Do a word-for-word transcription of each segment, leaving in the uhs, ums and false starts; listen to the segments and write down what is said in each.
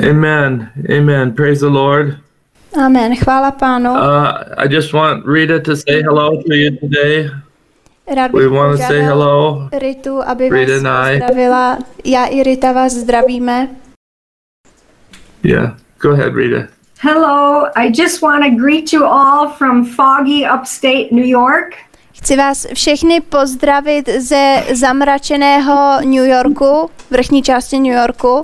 Amen. Amen. Praise the Lord. Amen. Chvála Pánu. Uh, I just want Rita to say hello to you today. Rád bych We want to say hello. Ritu, aby Rita vás and I. pozdravila. Já i Rita vás zdravíme. Yeah. Go ahead, Rita. Hello. I just want to greet you all from foggy upstate New York. Chci vás všechny pozdravit ze zamračeného New Yorku, vrchní části New Yorku.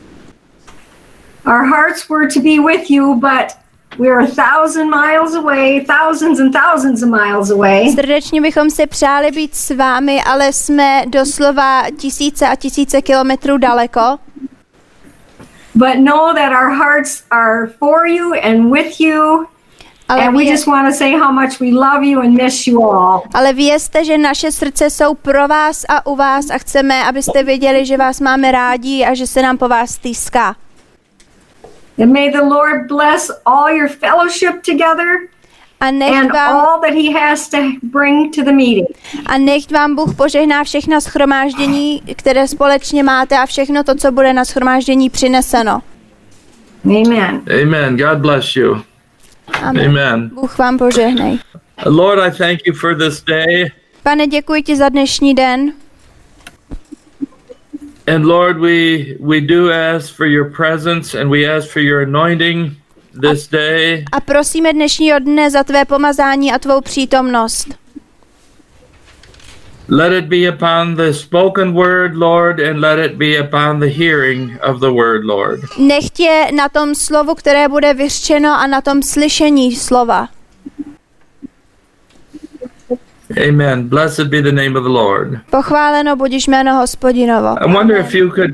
Our hearts were to be with you, but we are a thousand miles away, thousands and thousands of miles away. Srdečně bychom si přáli být s vámi, ale jsme doslova tisíce a tisíce kilometrů daleko. But know that our hearts are for you and with you. Ale, and we vě... just want to say how much we love you and miss you all. ale vězte, že naše srdce jsou pro vás a u vás a chceme, abyste věděli, že vás máme rádi a že se nám po vás stýská. And may the Lord bless all your fellowship together A nech, and vám, all that he has to bring to the meeting. a nech vám Bůh požehná všechna shromáždění, které společně máte a všechno to, co bude na shromáždění přineseno. Amen. Amen. God bless you. Amen. Amen. Bůh vám požehnej. Lord, I thank you for this day. Pane, děkuji ti za dnešní den. And Lord, we we do ask for your presence and we ask for your anointing this day. A prosíme dnešního dne za tvé pomazání a tvou přítomnost. Let it be upon the spoken word, Lord, and let it be upon the hearing of the word, Lord. Nech je na tom slovu, které bude vyřčeno a na tom slyšení slova. Amen. Blessed be the name of the Lord. Pochváleno budiš jméno Hospodinovo. I wonder if you could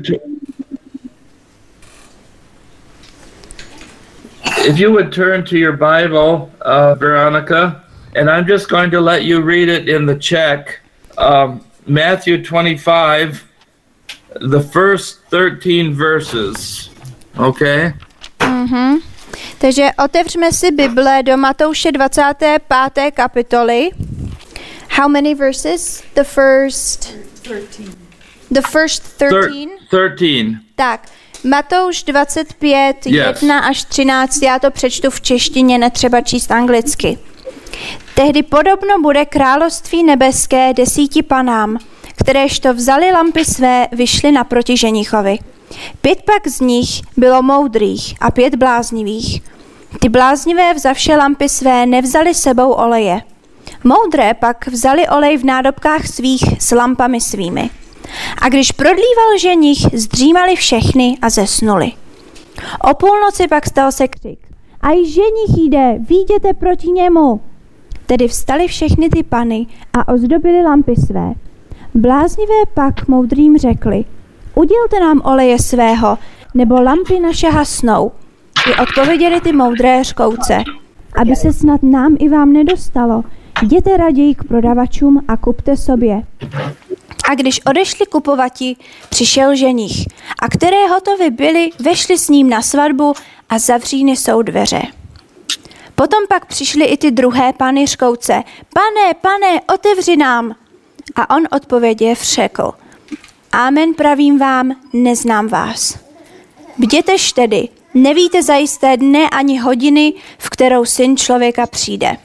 if you would turn to your Bible, uh, Veronica, and I'm just going to let you read it in the Czech. Um, Matthew twenty-five, the first thirteen verses. Okay? Mhm. Takže otevřme si Bible do Matouše dvacáté páté kapitoly. How many verses? The first thirteen. The first thirteen? thirteen. Tak, Matouš dvacet pět, Yes. jedna až třináct, já to přečtu v češtině, netřeba číst anglicky. Tehdy podobno bude království nebeské desíti panám, kteréžto vzali lampy své, vyšli naproti ženichovi. Pět pak z nich bylo moudrých a pět bláznivých. Ty bláznivé vzavše lampy své nevzali sebou oleje. Moudré pak vzali olej v nádobkách svých s lampami svými. A když prodlíval ženich, zdřímali všechny a zesnuli. O půlnoci pak stal se křik. A i ženich jde, výjděte proti němu. Tedy vstali všechny ty pany a ozdobili lampy své. Bláznivé pak moudrým řekli, udělte nám oleje svého, nebo lampy naše hasnou. I odpověděli ty moudré řkouce, aby se snad nám i vám nedostalo, jděte raději k prodavačům a kupte sobě. A když odešli kupovati, přišel ženich, a které hotovy byli, vešli s ním na svatbu a zavříny jsou dveře. Potom pak přišly i ty druhé pany řkouce, pane, pane, otevři nám. A on odpověděv řekl, amen pravím vám, neznám vás. Bdětež tedy, nevíte zajisté dne ani hodiny, v kterou syn člověka přijde.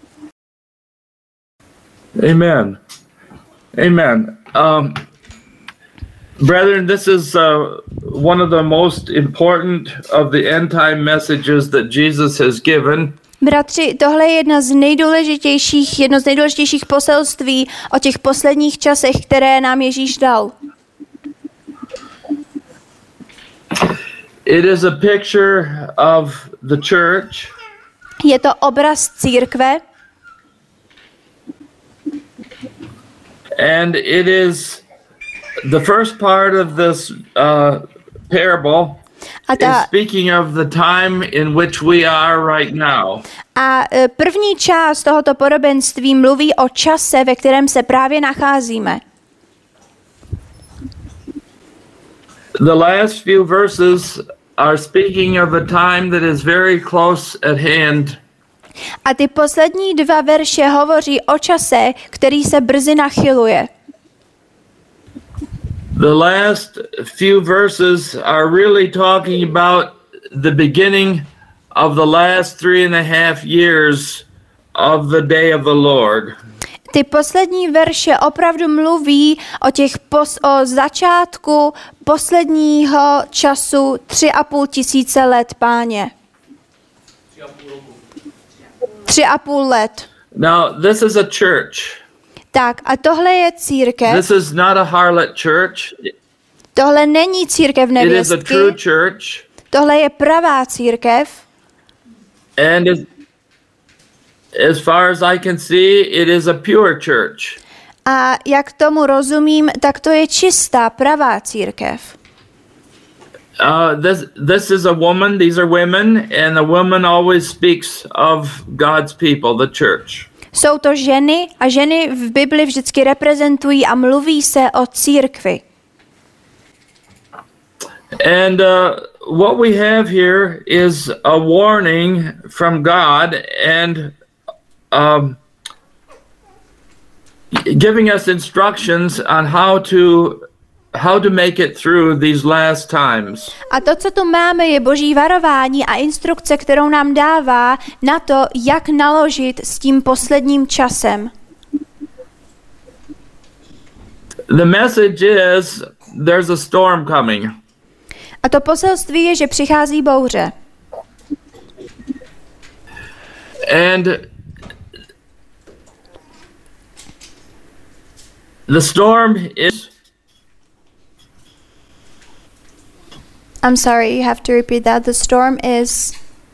Amen. Amen. Um, brethren, this is uh, one of the most important of the end time messages that Jesus has given. Bratři, tohle je jedna z nejdůležitějších, jedno z nejdůležitějších poselství o těch posledních časech, které nám Ježíš dal. It is a picture of the church. Je to obraz církve. And it is the first part of this uh, parable A is ta, speaking of the time in which we are right now. a e, první část tohoto podobenství mluví o čase, ve kterém se právě nacházíme. The last few verses are speaking of a time that is very close at hand. A ty poslední dva verše hovoří o čase, který se brzy nachyluje. The last few verses are really talking about the beginning of the last three and a half years of the day of the Lord. Ty poslední verše opravdu mluví o těch pos, o začátku posledního času tři a půl tisíce let, Páně. Tři a půl let. Now, this is a church. Tak, a tohle je církev. This is not a harlot church. Tohle není církev It is a nevěstky. true church. Tohle je pravá církev. And as, as far as I can see, it is a pure church. A jak tomu rozumím, tak to je čistá, pravá církev. Uh, this this is a woman. These are women, and a woman always speaks of God's people, the church. Jsou to ženy a ženy v Bibli vždycky reprezentují a mluví se o církvi. And uh, what we have here is a warning from God and um, giving us instructions on how to how to make it through these last times. A to, co tu máme, je boží varování a instrukce, kterou nám dává na to, jak naložit s tím posledním časem. The message is there's a storm coming. A to poselství je, že přichází bouře. And the storm is I'm sorry, you have to repeat that. The storm is...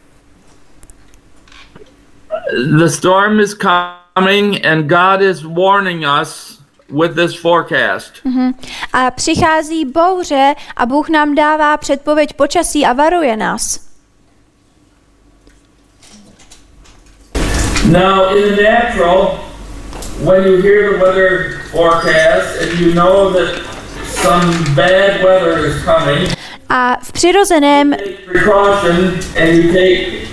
The storm is coming and God is warning us with this forecast. Uh-huh. A přichází bouře a Bůh nám dává předpověď počasí a varuje nás. Now, in the natural, when you hear the weather forecast and you know that some bad weather is coming, a v přirozeném you take precaution and you take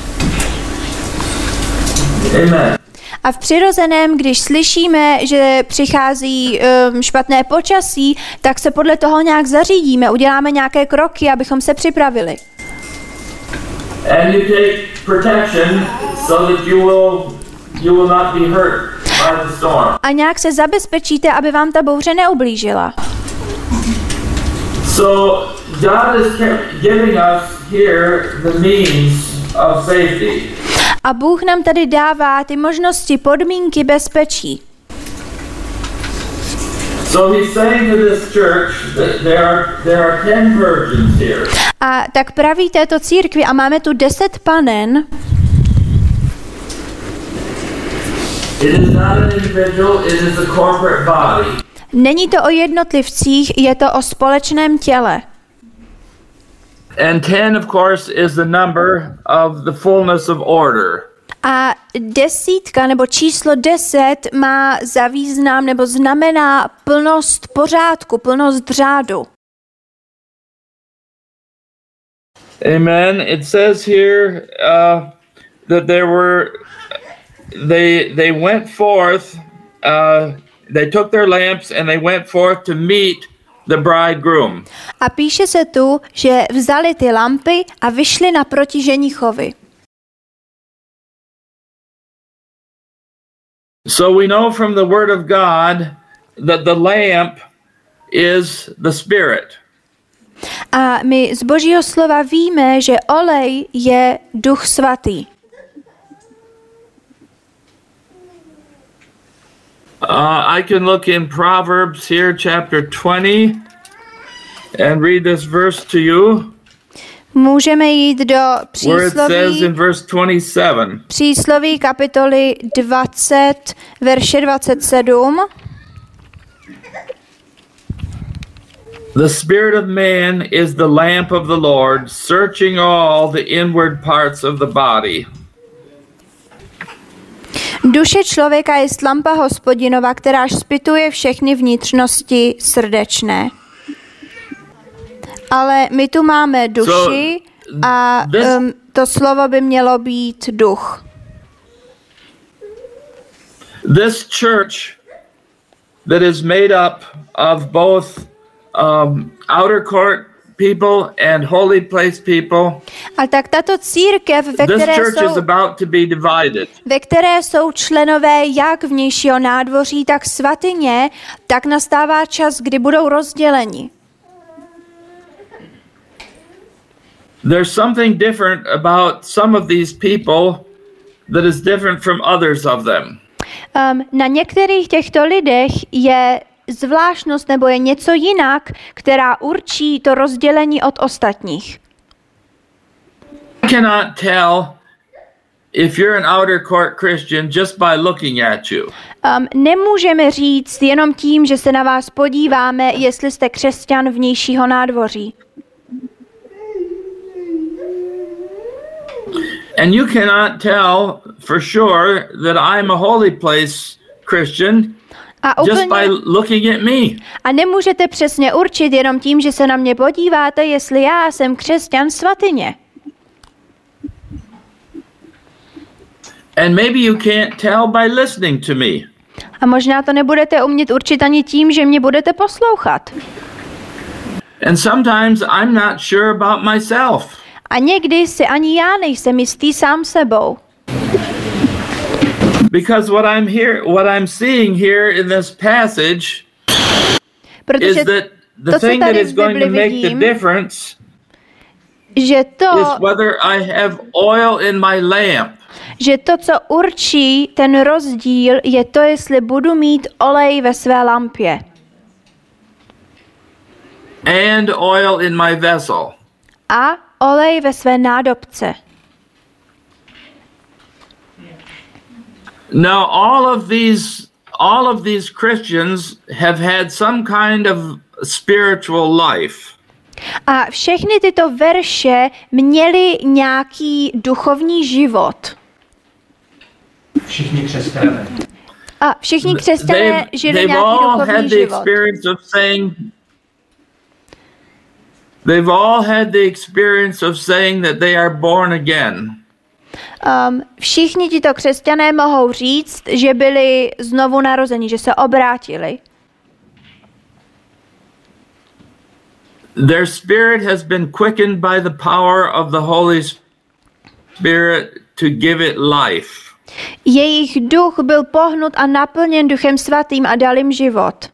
Amen. A v přirozeném, když slyšíme, že přichází um, špatné počasí, tak se podle toho nějak zařídíme, uděláme nějaké kroky, abychom se připravili. And you take protection so that you will you will not be hurt by the storm. A nějak se zabezpečíte, aby vám ta bouře neublížila. So God is giving us here the means of safety. A Bůh nám tady dává ty možnosti, podmínky bezpečí. So he's saying to this church that there are there are ten virgins here. A tak praví této církvi, a máme tu deset panen. It is not an individual, it is a corporate body. Není to o jednotlivcích, je to o společném těle. And ten, of course, is the number of the fullness of order. A desítka nebo číslo deset má za význam nebo znamená plnost pořádku, plnost řádu. Amen. It says here uh, that there were they they went forth. Uh, they took their lamps and they went forth to meet the bridegroom. A píše se tu, že vzali ty lampy a vyšli naproti ženichovi. So we know from the word of God that the lamp is the Spirit. A my z Božího slova víme, že olej je Duch Svatý. Uh, I can look in Proverbs here, chapter twenty, and read this verse to you. Můžeme jít do Where it says in přísloví, verse twenty-seven. přísloví kapitoly dvacet, verše dvacet sedm. The spirit of man is the lamp of the Lord, searching all the inward parts of the body. Duše člověka je lampa Hospodinova, která zpytuje všechny vnitřnosti srdečné. Ale my tu máme duši a um, to slovo by mělo být duch. This church that is made up of both um, outer court people and holy place people. A tak tato církev, ve This které, church is jsou, about to be divided. ve které jsou členové jak vnějšího nádvoří, tak svatyně, tak nastává čas, kdy budou rozděleni. There's something different about some of these people that is different from others of them. Um, na některých těchto lidech je zvláštnost nebo je něco jinak, která určí to rozdělení od ostatních. I cannot tell if you're an outer court Christian just by looking at you. Um, nemůžeme říct jenom tím, že se na vás podíváme, jestli jste křesťan vnějšího nádvoří. And you cannot tell for sure that I'm a holy place Christian A, just úplně, by looking at me. a nemůžete přesně určit jenom tím, že se na mě podíváte, jestli já jsem křesťan svatyně. And maybe you can't tell by listening to me. A možná to nebudete umět určit ani tím, že mě budete poslouchat. And sometimes I'm not sure about myself. A někdy si ani já nejsem jistý sám sebou. Because what I'm here, what I'm seeing here in this passage Protože is that the to, co thing that tady is v going Bibli to make the vidím, difference že is to, whether I have oil in my lamp. že to, co určí ten rozdíl, je to, jestli budu mít olej ve své lampě. And oil in my vessel. A olej ve své nádobce. Now all of these all of these Christians have had some kind of spiritual life. A všechny tyto verše měly nějaký duchovní život. Všichni křesťané. A všichni křesťané They've, žili they've nějaký all had duchovní the život. experience of saying They've all had the experience of saying that they are born again. Um, všichni tito křesťané mohou říct, že byli znovu narozeni, že se obrátili. Their spirit has been quickened by the power of the Holy Spirit to give it life. Jejich duch byl pohnut a naplněn Duchem Svatým a dal jim život.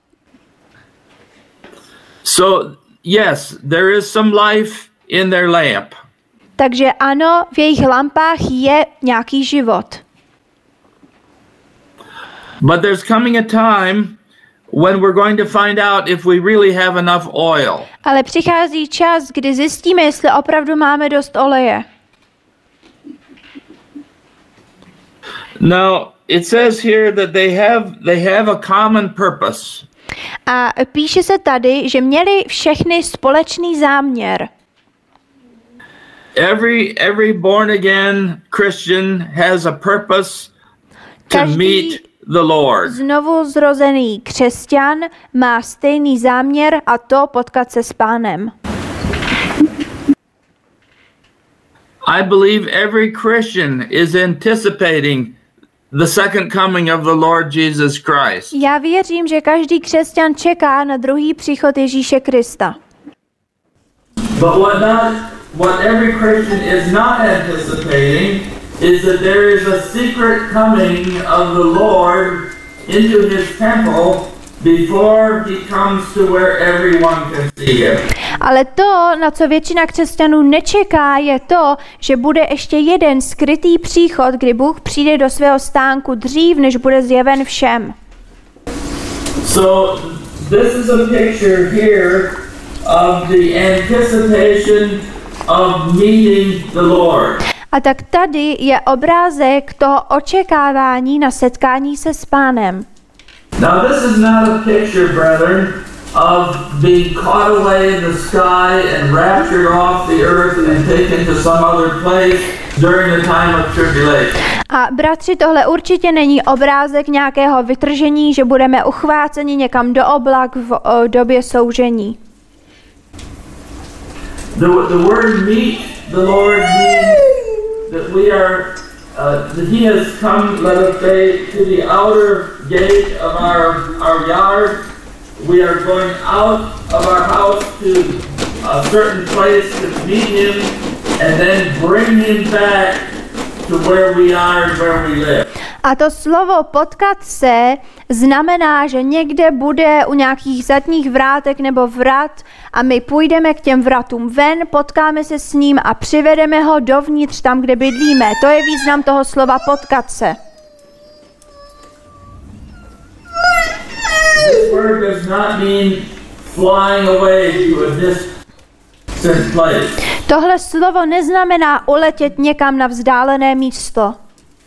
So, yes, there is some life in their lamp. Takže ano, v jejich lampách je nějaký život. But there's coming a time when we're going to find out if we really have enough oil. Ale přichází čas, kdy zjistíme, jestli opravdu máme dost oleje. Now, it says here that they have they have a common purpose. A píše se tady, že měli všechny společný záměr. Every every born again Christian has a purpose to Každý meet the Lord. znovu zrozený křesťan má stejný záměr, a to potkat se s Pánem. I believe every Christian is anticipating the second coming of the Lord Jesus Christ. Já věřím, že každý křesťan čeká na druhý příchod Ježíše Krista. But what not what every Christian is not anticipating is that there is a secret coming of the Lord into his temple before he comes to where everyone can see him. Ale to, na co většina křesťanů nečeká, je to, že bude ještě jeden skrytý příchod, kdy Bůh přijde do svého stánku dřív, než bude zjeven všem. So this is a picture here of the anticipation of meeting the Lord. A tak tady je obrázek toho očekávání na setkání se s Pánem. Now this is not a picture, brethren, of being caught away in the sky and raptured off the earth and taken to some other place during the time of tribulation. A bratři, tohle určitě není obrázek nějakého vytržení, že budeme uchváceni někam do oblak v o, době soužení. The, the word meet the Lord means that we are, uh, that he has come, let us say, to the outer gate of our, our yard we are going out of our house to a certain place to meet him and then bring him back to where we are and where we live. A to slovo potkat se znamená, že někde bude u nějakých zadních vrátek nebo vrat a my půjdeme k těm vratům ven, potkáme se s ním a přivedeme ho dovnitř tam, kde bydlíme. To je význam toho slova potkat se. This word does not mean flying away to a distant place. Tohle slovo neznamená uletět někam na vzdálené místo.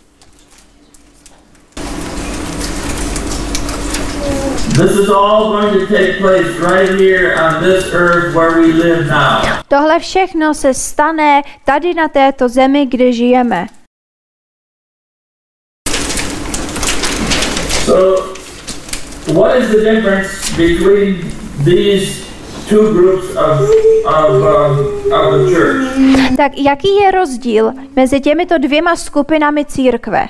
This is all going to take place right here on this earth where we live now. Tohle všechno se stane tady na této zemi, kde žijeme. So, what is the difference between these two groups of, of, um, of the church? Tak jaký je rozdíl mezi těmito dvěma skupinami církve?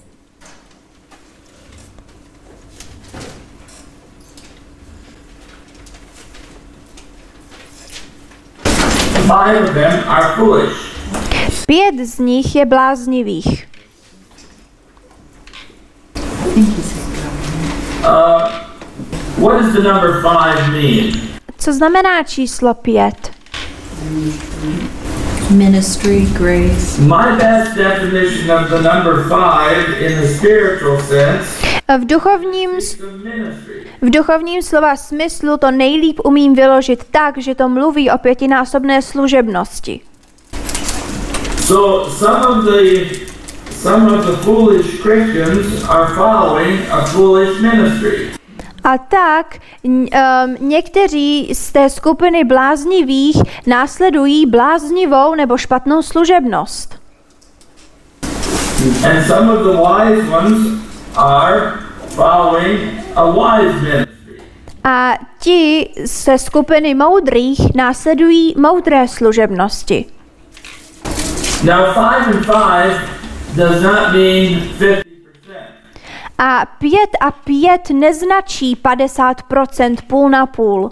Five of them are foolish. Pět z nich je bláznivých. Uh, what does the number five mean? Co znamená číslo pět? Ministry, grace. My best definition of the number five in the spiritual sense V duchovním, is the ministry. v duchovním slova smyslu to nejlíp umím vyložit tak, že to mluví o pětinásobné služebnosti. So some of the some of the foolish Christians are following a foolish ministry. A tak um, někteří z té skupiny bláznivých následují bláznivou nebo špatnou služebnost. And some of the wise ones are following a wise ministry. A ti ze skupiny moudrých následují moudré služebnosti. Now five and five does not mean fifty percent. A pět a pět neznačí padesát procent půl na půl.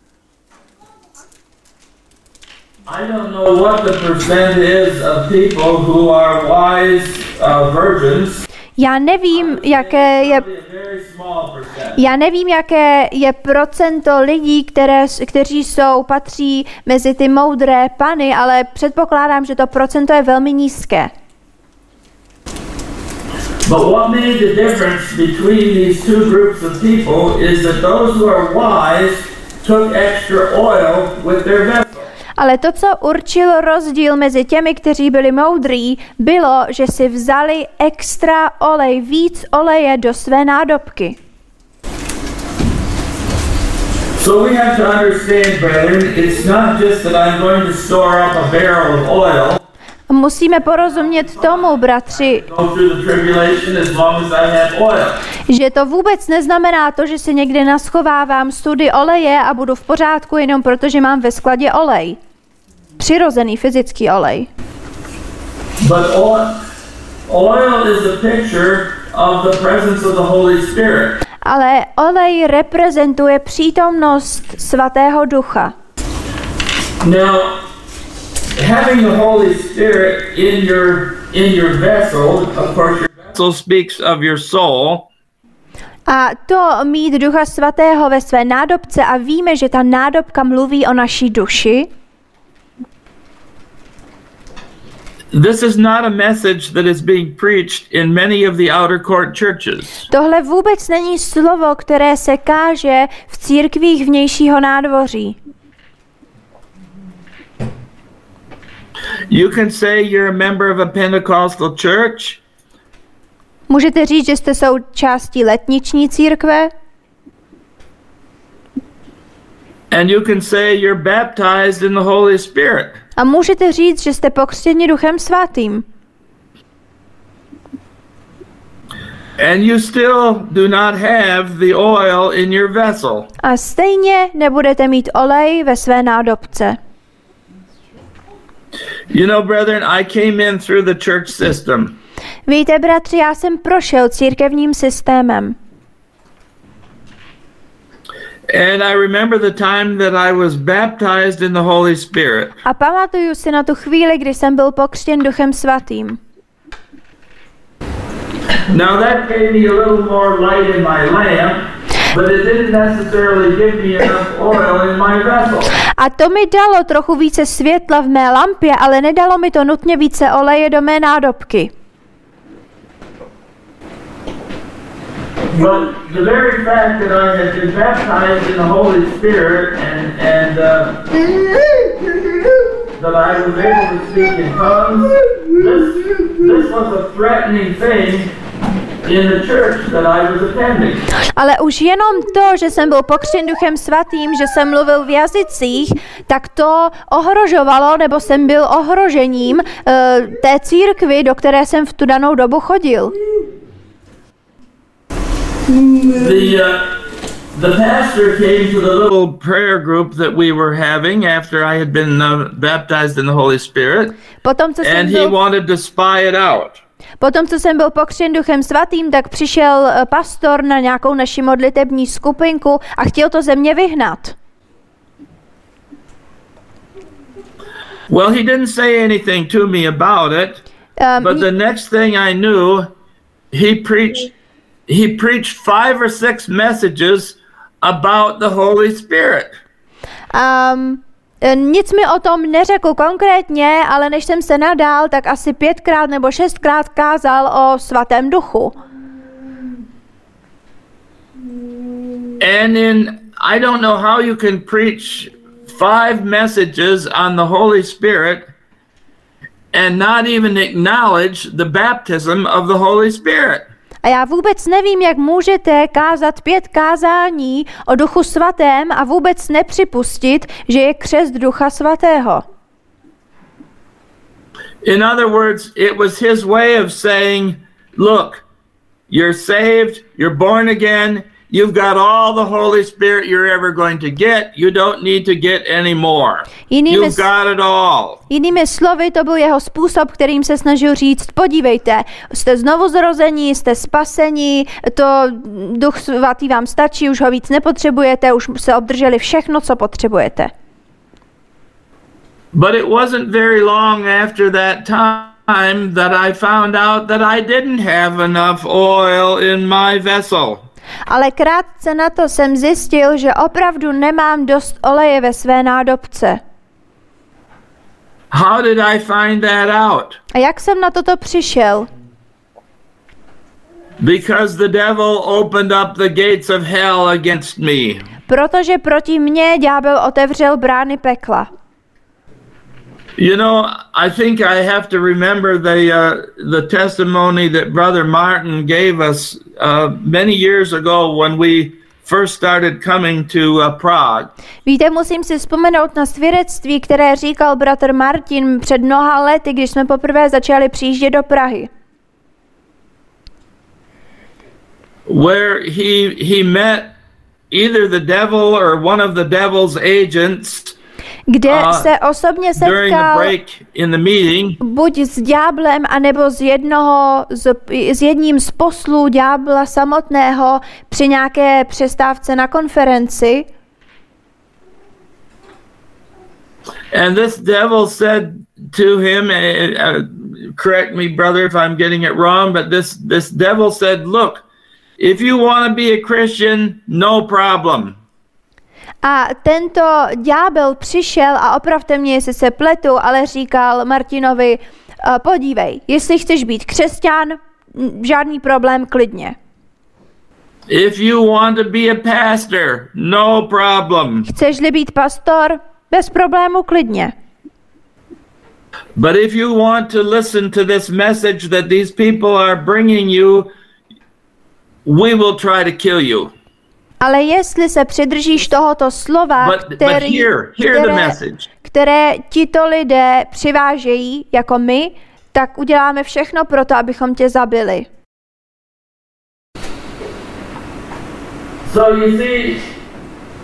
I don't know what the percent is of people who are wise uh, virgins. Já nevím, jaké je, Probably a very small percent. já nevím, jaké je procento lidí, které, kteří jsou, patří mezi ty moudré pany, ale předpokládám, že to procento je velmi nízké. But what made the difference between these two groups of people is that those who are wise took extra oil with their vessel. Ale to, co určilo rozdíl mezi těmi, kteří byli moudrý, bylo, že si vzali extra olej, víc oleje do své nádobky. So we have to understand, brethren, it's not just that I'm going to store up a barrel of oil, Musíme porozumět tomu, bratři, go through the tribulation as long as I have oil. že to vůbec neznamená to, že si někde naschovávám study oleje a budu v pořádku jenom proto, že mám ve skladě olej. Přirozený fyzický olej. But oil, oil is a picture of the presence of the Holy Spirit. Ale olej reprezentuje přítomnost Svatého Ducha. Now, having the Holy Spirit in your in your vessel, of course, your vessel speaks of your soul. A to mít Ducha Svatého ve své nádobce a víme, že ta nádobka mluví o naší duši. This is not a message that is being preached in many of the outer court churches. Tohle vůbec není slovo, které se káže v církvích vnějšího nádvoří. You can say you're a member of a Pentecostal church, Můžete říct, že jste součástí letniční církve and you can say you're baptized in the Holy Spirit. a můžete říct, že jste pokřtěni Duchem Svatým. And you still do not have the oil in your vessel. A stejně nebudete mít olej ve své nádobce. You know, brethren, I came in through the church system. Víte, bratři, já jsem prošel církevním systémem. And I remember the time that I was baptized in the Holy Spirit. A pamatuju si na tu chvíli, kdy jsem byl pokřtěn Duchem Svatým. Now that gave me a little more light in my lamp, but it didn't necessarily give me enough oil in my vessel. A to mi dalo trochu více světla v mé lampě, ale nedalo mi to nutně více oleje do mé nádobky. But the very fact that I had been baptized in the Holy Spirit and, and uh, that I was able to speak in tongues, this, this was a threatening thing in the church that I was attending. Ale už jenom to, že jsem byl pokřtěn Duchem Svatým, že jsem mluvil v jazycích, tak to ohrožovalo, nebo jsem byl ohrožením uh, té církvi, do které jsem v tu danou dobu chodil. The, uh, the pastor came to the little prayer group that we were having after I had been uh, baptized in the Holy Spirit, Potom, co jsem and he byl, wanted to spy it out. potom, co jsem byl pokřtěn Duchem Svatým, tak přišel uh, pastor na nějakou naši modlitební skupinku a chtěl to ze mě vyhnat. Well, he didn't say anything to me about it, Um, but the next thing I knew, he preached he preached five or six messages about the Holy Spirit. Um, nic mi o tom neřekl konkrétně, ale než jsem se nadál, tak asi pětkrát nebo šestkrát kázal o Svatém Duchu. And in I don't know how you can preach five messages on the Holy Spirit and not even acknowledge the baptism of the Holy Spirit. A já vůbec nevím, jak můžete kázat pět kázání o Duchu Svatém a vůbec nepřipustit, že je křest Ducha Svatého. In other words, it was his way of saying, look, you're saved, you're born again, you've got all the Holy Spirit you're ever going to get, you don't need to get any more. Jinými, You've got it all. jinými slovy, to byl jeho způsob, kterým se snažil říct, podívejte, jste znovu zrození, jste spasení, to Duch Svatý vám stačí, už ho víc nepotřebujete, už se obdrželi všechno, co potřebujete. But it wasn't very long after that time that I found out that I didn't have enough oil in my vessel. Ale krátce na to jsem zjistil, že opravdu nemám dost oleje ve své nádobce. How did I find that out? A jak jsem na toto přišel? Because the devil opened up the gates of hell against me. Protože proti mně ďábel otevřel brány pekla. You know, I think I have to remember the uh, the testimony that Brother Martin gave us uh, many years ago when we first started coming to uh, Prague. Víte, musím si vzpomenout na svědectví, které říkal bratr Martin před mnoha lety, když jsme poprvé začali přijíždět do Prahy. Where he he met either the devil or one of the devil's agents. Kde uh, se osobně during the setkal break in the meeting. buď s ďáblem, anebo z jednoho, z, s jedním z poslů ďábla samotného při nějaké přestávce na konferenci. And this devil said to him, uh, correct me, brother, if I'm getting it wrong, but this, this devil said, look, if you want to be a Christian, no problem. A tento ďábel přišel a opravte mě, jestli se pletu, ale říkal Martinovi, podívej, jestli chceš být křesťan, žádný problém, klidně. If you want to be a pastor, no problem. Chceš-li být pastor, bez problému, klidně. But if you want to listen to this message that these people are bringing you, we will try to kill you. Ale jestli se přidržíš tohoto slova, But, který, but hear, hear the které, message. které tito lidé přivážejí jako my, tak uděláme všechno pro to, abychom tě zabili. So you see,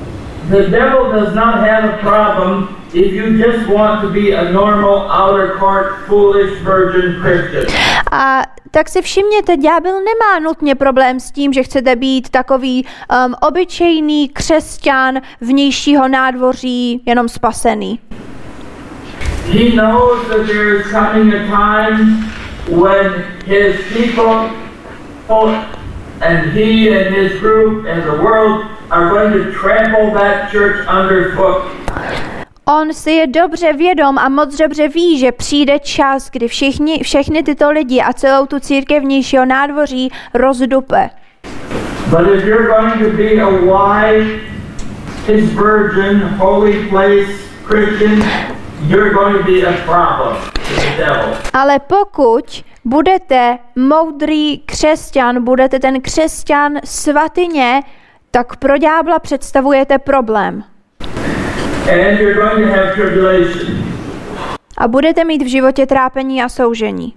the devil does not have a problem if you just want to be a normal outer court foolish virgin Christian. A tak si všimněte, ďábel nemá nutně problém s tím, že chcete být takový um, obyčejný křesťan vnějšího nádvoří, jenom spasený. He knows that there is coming a time when his people and he and his group and the world are going to trample that church underfoot. On si je dobře vědom a moc dobře ví, že přijde čas, kdy všichni, všechny tyto lidi a celou tu církevnějšího nádvoří rozdupe. But if you're going to be a wise, his virgin, holy place Christian, you're going to be a problem to the devil. Ale pokud budete moudrý křesťan, budete ten křesťan svatyně, tak pro ďábla představujete problém. And you're going to have tribulation. A budete mít v životě trápení a soužení.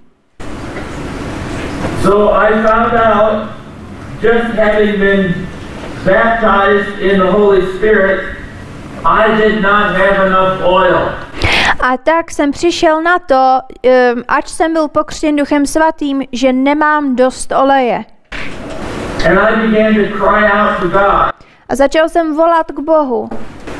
So I found out, just having been baptized in the Holy Spirit, I did not have enough oil. A tak jsem přišel na to, um, ač jsem byl pokřtěn Duchem Svatým, že nemám dost oleje. And I began to cry out to God. A začal jsem volat k Bohu.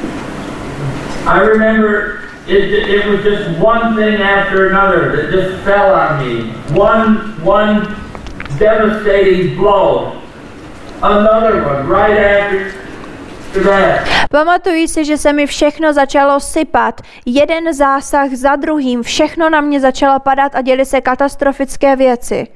I remember it, it was just one thing after another that just fell on me. One, one devastating blow. Another one right after that. Pamatuji si, že se mi všechno začalo sypat. Jeden zásah za druhým. Všechno na mě začalo padat a děly se katastrofické věci.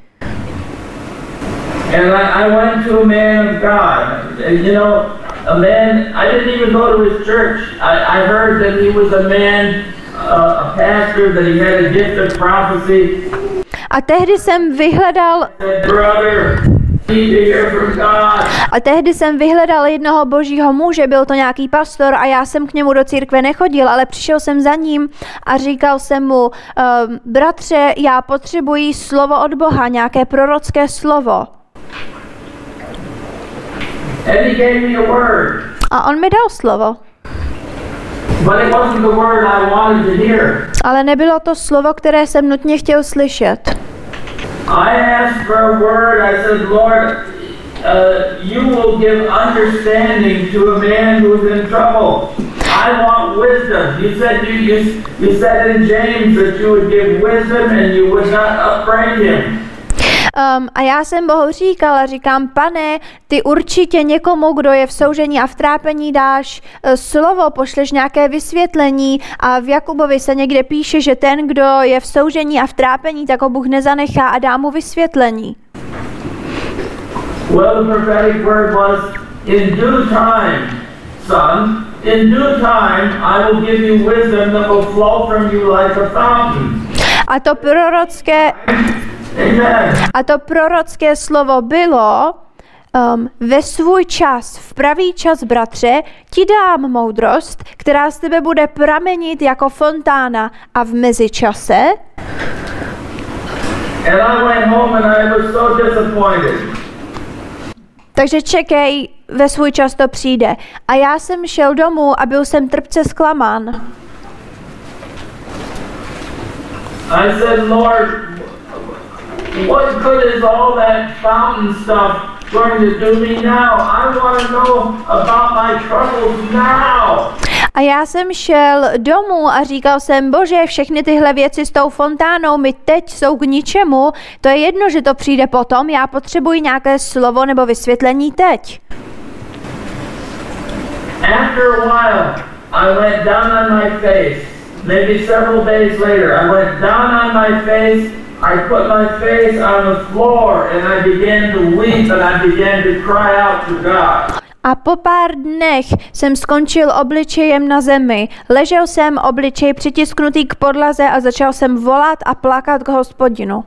And I, I went to a man of God. You know, a man, I didn't even go to his church. I, I heard that he was a man, uh, a pastor, that he had a gift of prophecy. A tehdy jsem vyhledal Brother, need to hear from God. A tehdy jsem vyhledal jednoho božího muže, byl to nějaký pastor a já jsem k němu do církve nechodil, ale přišel jsem za ním a říkal jsem mu, uh, bratře, já potřebuji slovo od Boha, nějaké prorocké slovo. And he gave me a word. A on mi dal slovo. But it wasn't the word I wanted to hear. Ale nebylo to slovo, které jsem nutně chtěl slyšet. I asked for a word. I said, Lord, uh, you will give understanding to a man who's in trouble. I want wisdom. You said you, you, you said in James that you would give wisdom and you would not upbraid him. Um, a já jsem Bohu říkala, říkám, pane, ty určitě někomu, kdo je v soužení a v trápení, dáš uh, slovo, pošleš nějaké vysvětlení a v Jakubovi se někde píše, že ten, kdo je v soužení a v trápení, tak ho Bůh nezanechá a dá mu vysvětlení. Well, the prophetic word was, in due time, son, in due time I will give you wisdom that will flow from you like a fountain. A to prorocké Amen. A to prorocké slovo bylo, um, ve svůj čas, v pravý čas, bratře, ti dám moudrost, která z tebe bude pramenit jako fontána, a v mezičase. And I went home and I was so disappointed. Takže čekej, ve svůj čas to přijde. A já jsem šel domů a byl jsem trpce zklamán. I said, Lord, what good is all that fountain stuff going to do me now? I want to know about my troubles now. A já jsem šel domů a říkal jsem, Bože, všechny tyhle věci s tou fontánou mi teď jsou k ničemu. To je jedno, že to přijde potom, já potřebuji nějaké slovo nebo vysvětlení teď. After a while, I went down on my face. Maybe several days later, I went down on my face. I put my face on the floor and I began to weep and I began to cry out to God. A po pár dnech jsem skončil obličejem na zemi. Ležel jsem obličej přitisknutý k podlaze a začal jsem volat a plakat k Hospodinu.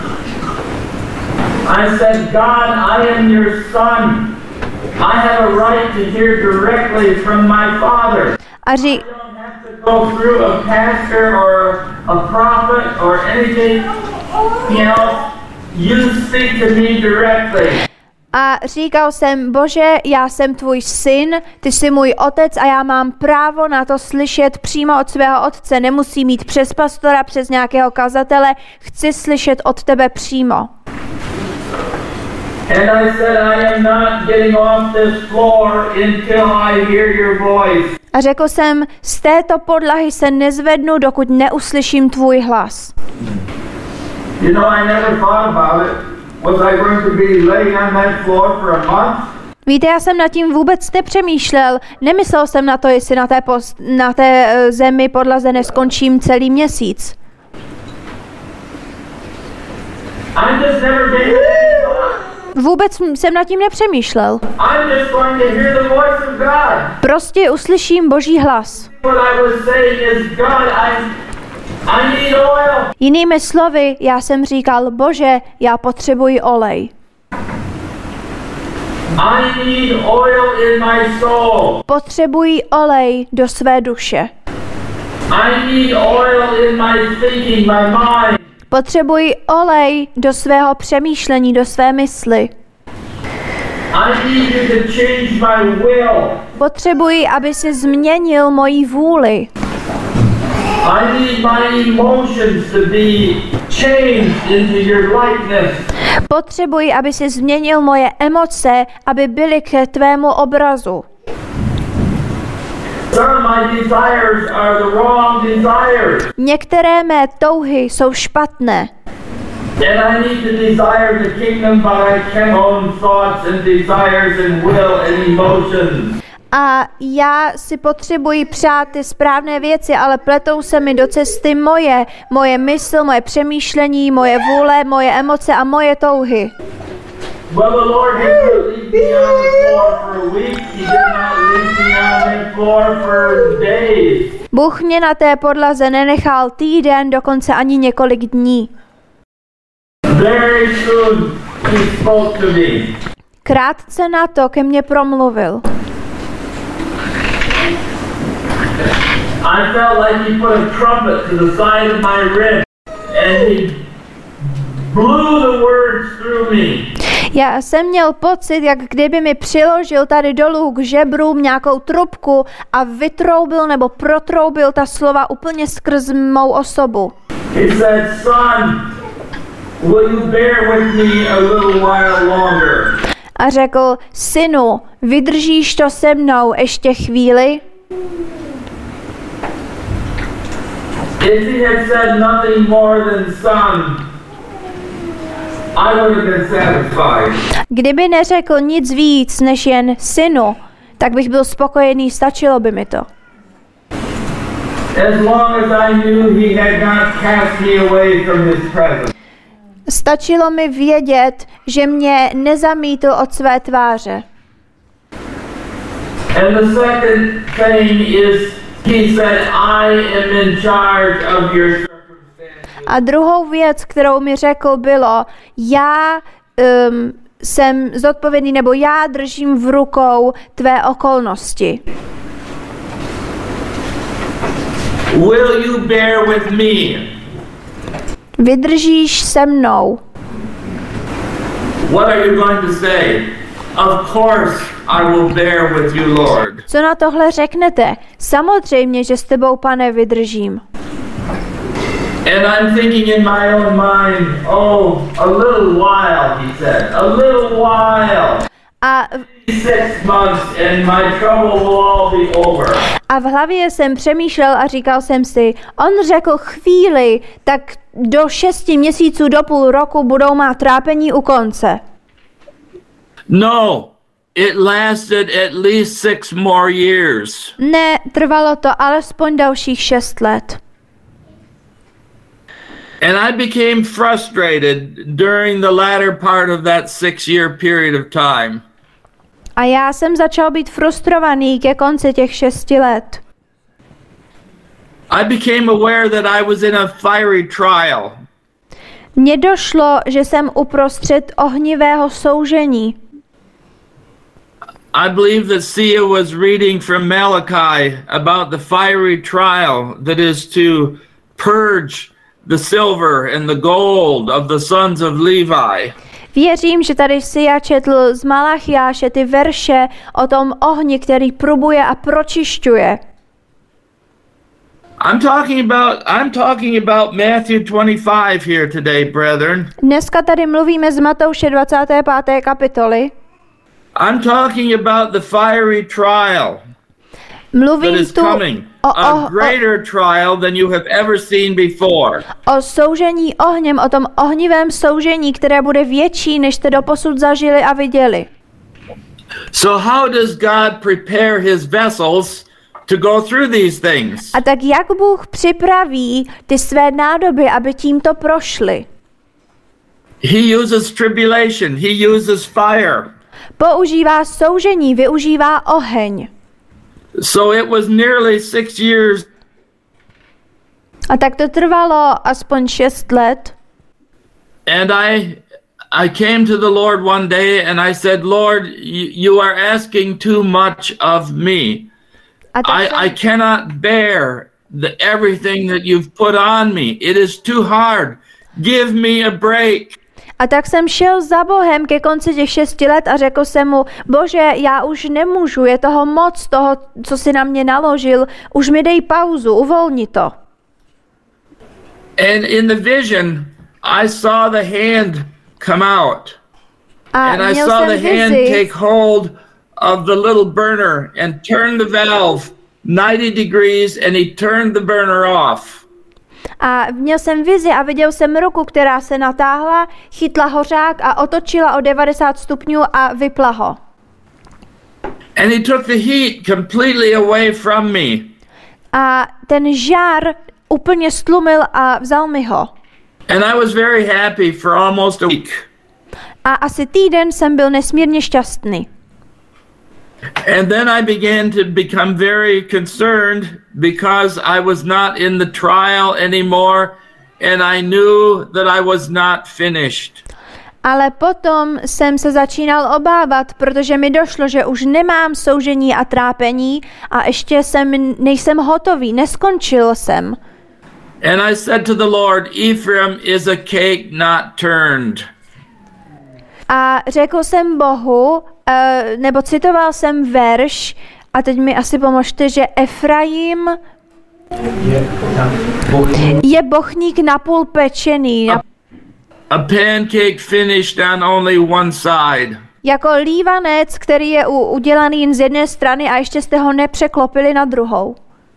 I said, God, I am your son. I have a right to hear directly from my Father. A ří... I don't have to go through a pastor or a prophet or anything else. You speak to me directly. A říkal jsem, Bože, já jsem tvůj syn, ty jsi můj otec a já mám právo na to slyšet přímo od svého otce. Nemusím mít přes pastora, přes nějakého kazatele, chci slyšet od tebe přímo. And I said, I am not getting off this floor until I hear your voice. A řekl jsem, z této podlahy se nezvednu, dokud neuslyším tvůj hlas. You know, I never thought about it. Was I going to be laying on that floor for a month? Víte, já jsem nad tím vůbec nepřemýšlel. Nemyslel jsem na to, jestli na té, post, na té uh, zemi podlaze neskončím celý měsíc. I just never gave it any thought. Vůbec jsem nad tím nepřemýšlel. I'm just going to hear the voice of God. Prostě uslyším Boží hlas. What I was saying is, God, I, I need oil. Jinými slovy, já jsem říkal, Bože, já potřebuji olej. I need oil in my soul. Potřebuji olej do své duše. I need oil in my thinking, my mind. Potřebuji olej do svého přemýšlení, do své mysli. I need you to change my will. Potřebuji, aby si změnil moji vůli. I need my emotions to be changed into your likeness. Potřebuji, aby si změnil moje emoce, aby byly k tvému obrazu. Some of my desires are the wrong desires. Některé mé touhy jsou špatné. And I need to desire the kingdom, but I can't own thoughts and desires and will and emotions. A já si potřebuji přát ty správné věci, ale pletou se mi do cesty moje, moje mysl, moje přemýšlení, moje vůle, moje emoce a moje touhy. Well, the Lord did not leave me on the floor for a week. He did not leave me on the floor for days. Bůh mě na té podlaze nenechal týden, dokonce ani několik dní. Very soon he spoke to me. Krátce na to ke mně promluvil. I felt like he put a trumpet to the side of my rib and he blew the words through me. Já jsem měl pocit, jak kdyby mi přiložil tady dolů k žebrům nějakou trubku a vytroubil nebo protroubil ta slova úplně skrz mou osobu. He said, son, will you bear with me a little while longer? A řekl, synu, vydržíš to se mnou ještě chvíli? If he had said nothing more than son, I would have been satisfied. Kdyby neřekl nic víc než jen synu, tak bych byl spokojený, stačilo by mi to. As long as I knew he had not cast me away from his presence. Stačilo mi vědět, že mě nezamítl od své tváře. And the second thing is, he said, I am in charge of your circumstances. A druhou věc, kterou mi řekl, bylo, já um, jsem zodpovědný, nebo já držím v rukou tvé okolnosti. Will you bear with me? Vydržíš se mnou. What are you going to say? Of course I will bear with you, Lord. Co na tohle řeknete? Samozřejmě, že s tebou, Pane, vydržím. And I'm thinking in my own mind, oh, a little while, he said, a little while. A, Six months and my trouble will all be over. a v hlavě jsem přemýšlel a říkal jsem si, on řekl chvíli, tak do šesti měsíců, do půl roku budou má trápení u konce. No, it lasted at least six more years. Ne, trvalo to alespoň dalších šest let. And I became frustrated during the latter part of that six-year period of time. A já jsem začal být frustrovaný ke konci těch šesti let. I became aware that I was in a fiery trial. Mně došlo, že jsem uprostřed ohnivého soužení. I believe that Sia was reading from Malachi about the fiery trial that is to purge the silver and the gold of the sons of Levi. Věřím, že tady si já četl z Malachiáše ty verše o tom ohni, který probuje a pročišťuje. I'm talking about I'm talking about Matthew twenty-five here today, brethren. Dneska tady mluvíme z Matouše dvacáté páté kapitoly. I'm talking about the fiery trial that Mluvím is tu coming. o, A o, o, greater trial than you have ever seen before. o soužení ohněm, o tom ohnivém soužení, které bude větší, než jste doposud zažili a viděli. So how does God prepare his vessels to go through these things? A tak jak Bůh připraví ty své nádoby, aby tímto prošly? He uses tribulation, he uses fire. Používá soužení, využívá oheň. So it was nearly six years. A tak to trvalo aspoň šest let. And I I came to the Lord one day and I said, Lord, you, you are asking too much of me. A tak I, jsem, I cannot bear the everything that you've put on me. It is too hard. Give me a break. a tak jsem šel za Bohem ke konci těch šesti let a řekl jsem mu, Bože, já už nemůžu, je toho moc, toho, co si na mě naložil, už mi dej pauzu, uvolni to. And in the vision, I saw the hand come out. A And I měl saw jsem the hand vizi, take hold of the little burner and turn the valve ninety degrees, and he turned the burner off. a měl jsem vizi a viděl jsem ruku, která se natáhla, chytla hořák a otočila o devadesát stupňů a vypla ho. And he took the heat completely away from me. A ten žár úplně stlumil a vzal mi ho. And I was very happy for almost a week. A asi týden jsem byl nesmírně šťastný. And then I began to become very concerned because I was not in the trial anymore, and I knew that I was not finished. Ale potom jsem se začínal obávat, protože mi došlo, že už nemám soužení a trápení a ještě jsem, nejsem hotový, neskončil jsem. And I said to the Lord, Ephraim is a cake not turned. A řekl jsem Bohu, uh, nebo citoval jsem verš, a teď mi asi pomožte, že Efraim je bochník napůl pečený, na, A pancake finished on only one side. jako lívanec, který je u, udělaný jen z jedné strany a ještě jste ho nepřeklopili na druhou.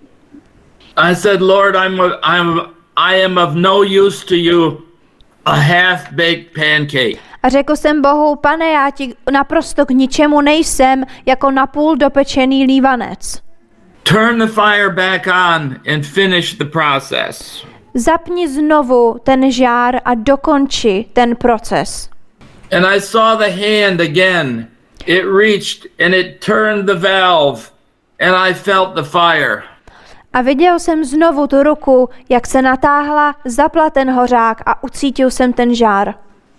I said, Lord, I'm, a, I'm I am of no use to you, a half-baked pancake. A řekl jsem Bohu, Pane, já ti naprosto k ničemu nejsem, jako napůl dopečený lívanec. Turn the fire back on and finish the process. Zapni znovu ten žár a dokonči ten proces. And I saw the hand again. It reached and it turned the valve, and I felt the fire. A viděl jsem znovu tu ruku, jak se natáhla, zapla ten hořák a ucítil jsem ten žár.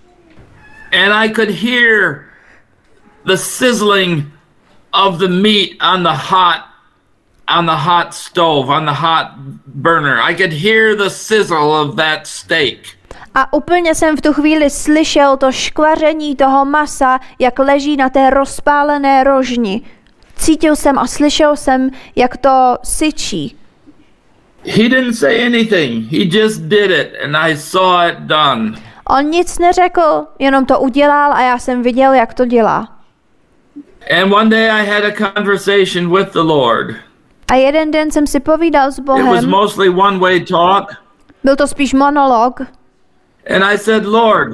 And I could hear the sizzling of the meat on the hot on the hot stove, on the hot burner. I could hear the sizzle of that steak. A úplně jsem v tu chvíli slyšel to škvaření toho masa, jak leží na té rozpálené rožni. Cítil jsem a slyšel jsem, jak to syčí. He didn't say anything. He just did it, and I saw it done. On nic neřekl, jenom to udělal a já jsem viděl, jak to dělá. And one day I had a conversation with the Lord. A jeden den jsem si povídal s It was Bohem. mostly one-way talk. Byl to spíš monolog. And I said, Lord,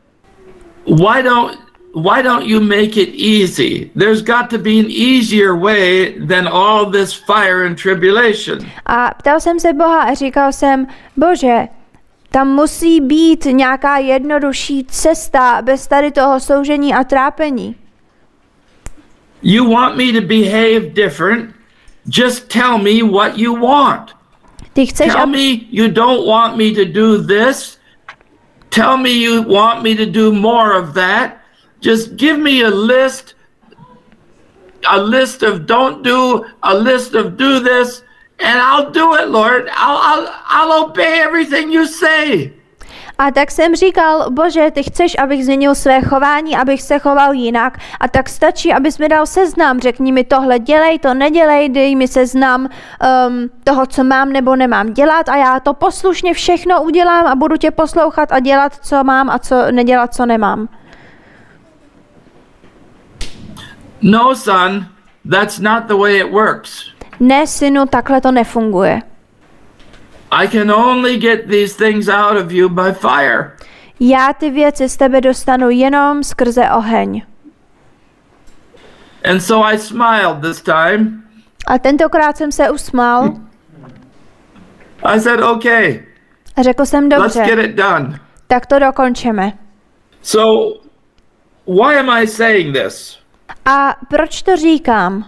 why don't why don't you make it easy? There's got to be an easier way than all this fire and tribulation. A ptal jsem se Boha a říkal jsem, Bože, tam musí být nějaká jednodušší cesta bez tady toho soužení a trápení. You want me to behave different? Just tell me what you want. Ty chceš, Tell ab... me you don't want me to do this. Tell me you want me to do more of that. Just give me a list, a list of don't do, a list of do this, and I'll do it, Lord. I'll, I'll, I'll obey everything you say. A tak jsem říkal, Bože, ty chceš, abych změnil své chování, abych se choval jinak, a tak stačí, abys mi dal seznam, řekni mi tohle dělej, to nedělej, dej mi seznam um, toho, co mám nebo nemám dělat a já to poslušně všechno udělám a budu tě poslouchat a dělat, co mám a co nedělat, co nemám. No, son, that's not the way it works. Ne, synu, takhle to nefunguje. I can only get these things out of you by fire. Já ty věci z tebe dostanu jenom skrze oheň. And so I smiled this time. A tentokrát jsem se usmál. I said, okay, A řekl jsem, let's get dobře, it done. tak to dokončeme. So, why am I saying this? A proč to říkám?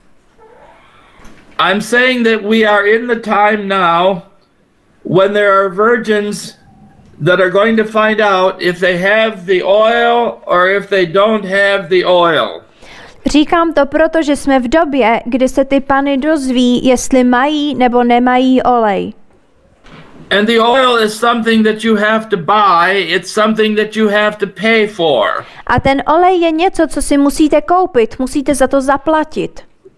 I'm saying that we are in the time now when there are virgins that are going to find out if they have the oil or if they don't have the oil. Říkám to proto, že jsme v době, kdy se ty pany dozví, jestli mají nebo nemají olej. And the oil is something that you have to buy, it's something that you have to pay for. A ten olej je něco, co si musíte koupit, musíte za to zaplatit.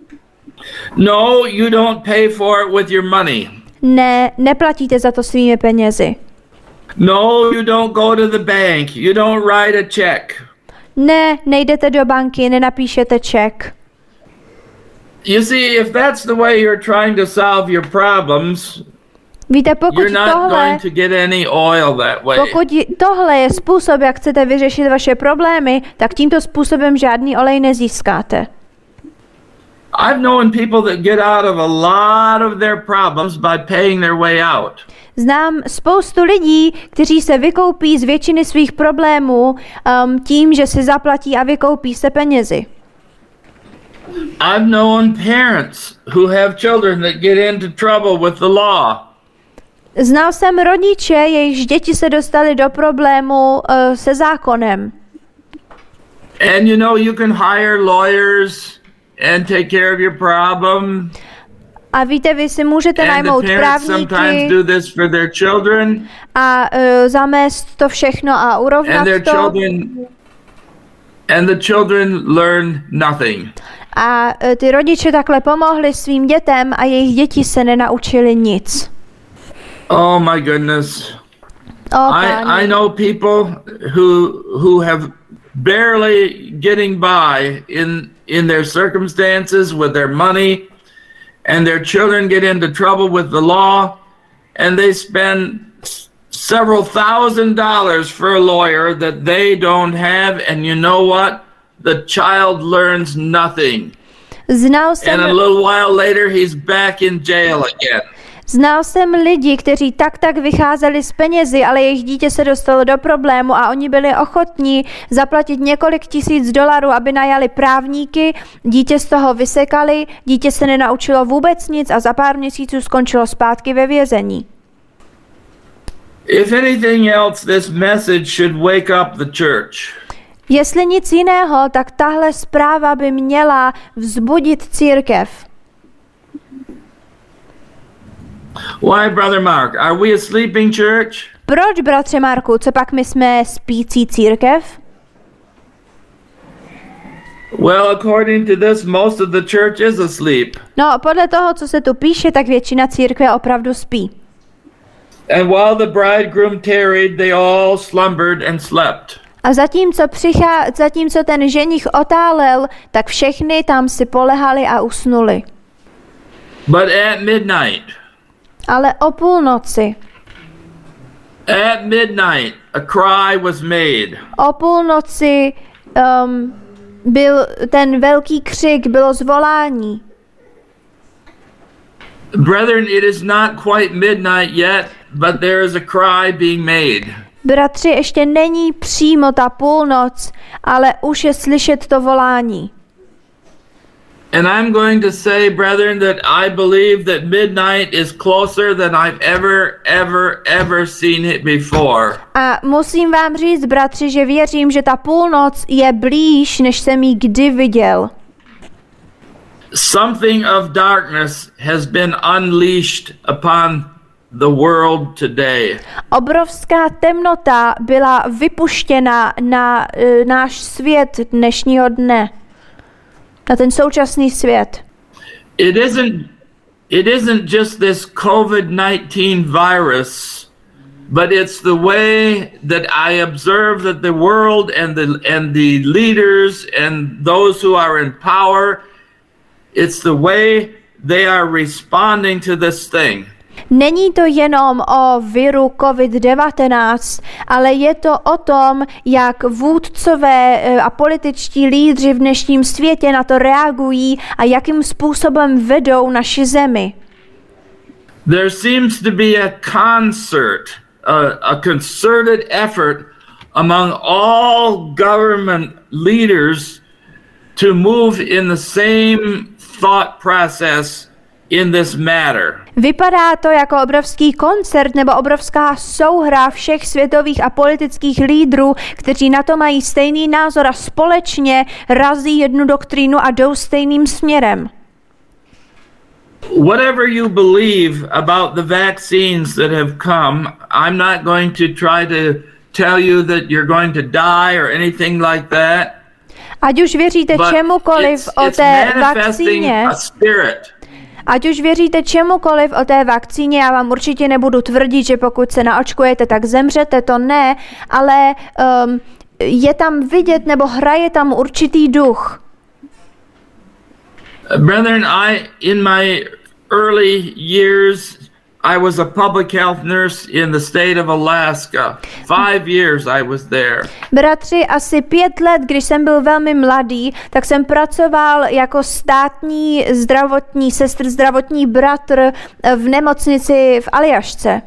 No, you don't pay for it with your money. Ne, neplatíte za to svými penězi. No, you don't go to the bank. You don't write a check. Ne, nejdete do banky, nenapíšete ček. You see, if that's the way you're trying to solve your problems, Víte, pokud you're not tohle, going to get any oil that way. pokud tohle je způsob, jak chcete vyřešit vaše problémy, tak tímto způsobem žádný olej nezískáte. I've known people that get out of a lot of their problems by paying their way out. Znám spoustu lidí, kteří se vykoupí z většiny svých problémů um, tím, že si zaplatí a vykoupí se penězi. I've known parents who have children that get into trouble with the law. Znal jsem rodiče, jejichž děti se dostaly do problému uh, se zákonem. And you know, you can hire lawyers and take care of your problem. A víte, vy si můžete And the najmout parents sometimes právníky do this for their children. a uh, zamést to všechno a And urovnat their to. children and the children learn nothing. A uh, ty rodiče takhle pomohli svým dětem a jejich děti se nenaučili nic. Oh my goodness. O, I, I páni. know people who who have barely getting by in in their circumstances with their money, and their children get into trouble with the law, and they spend s- several thousand dollars for a lawyer that they don't have, and you know what? The child learns nothing. Znal jsem, And a little while later he's back in jail again. znal jsem lidi, kteří tak tak vycházeli z penězi, ale jejich dítě se dostalo do problému a oni byli ochotní zaplatit několik tisíc dolarů, aby najali právníky, dítě z toho vysekali, dítě se nenaučilo vůbec nic a za pár měsíců skončilo zpátky ve vězení. If anything else, this message should wake up the church. Jestli nic jiného, tak tahle zpráva by měla vzbudit církev. Why, Brother Mark? Are we a sleeping church? Proč, bratře Marku, co pak my jsme spící církev? Well, according to this, most of the church is asleep. No, podle toho, co se tu píše, tak většina církve opravdu spí. And while the bridegroom tarried, they all slumbered and slept. A zatímco, přichá, zatímco ten ženich otálel, tak všechny tam si polehali a usnuli. But at midnight, Ale o půlnoci, at midnight, a cry was made. o půlnoci um, byl ten velký křik, bylo zvolání. Brethren, it is not quite midnight yet, but there is a cry being made. Bratři, ještě není přímo ta půlnoc, ale už je slyšet to volání. And I'm going to say, brethren, that I believe that midnight is closer than I've ever, ever, ever seen it before. A musím vám říct, bratři, že věřím, že ta půlnoc je blíž, než jsem ji kdy viděl. Something of darkness has been unleashed upon the world today. Obrovská temnota byla vypuštěna na uh, náš svět dnešního dne. Na ten současný svět. It isn't it isn't just this COVID nineteen virus, but it's the way that I observe that the world and the and the leaders and those who are in power, it's the way they are responding to this thing. Není to jenom o viru covid devatenáct, ale je to o tom, jak vůdcové a političtí lídři v dnešním světě na to reagují a jakým způsobem vedou naši zemi. There seems to be a concert, a, a concerted effort among all government leaders to move in the same thought process in this matter. Vypadá to jako obrovský koncert nebo obrovská souhra všech světových a politických lídrů, kteří na to mají stejný názor a společně razí jednu doktrínu a jdou stejným směrem. Whatever you believe about the vaccines that have come, I'm not going to try to tell you that you're going to die or anything like that. Ať už věříte But čemukoliv it's, o it's té manifesting vakcíně, a spirit. ať už věříte čemukoliv o té vakcíně, já vám určitě nebudu tvrdit, že pokud se naočkujete, tak zemřete, to ne, ale um, je tam vidět nebo hraje tam určitý duch. Brethren, I, in my early years, I was a public health nurse in the state of Alaska. Five years I was there. Bratři, asi pět let, když jsem byl velmi mladý, tak jsem pracoval jako státní zdravotní sestr, zdravotní bratr v nemocnici v Aljašce.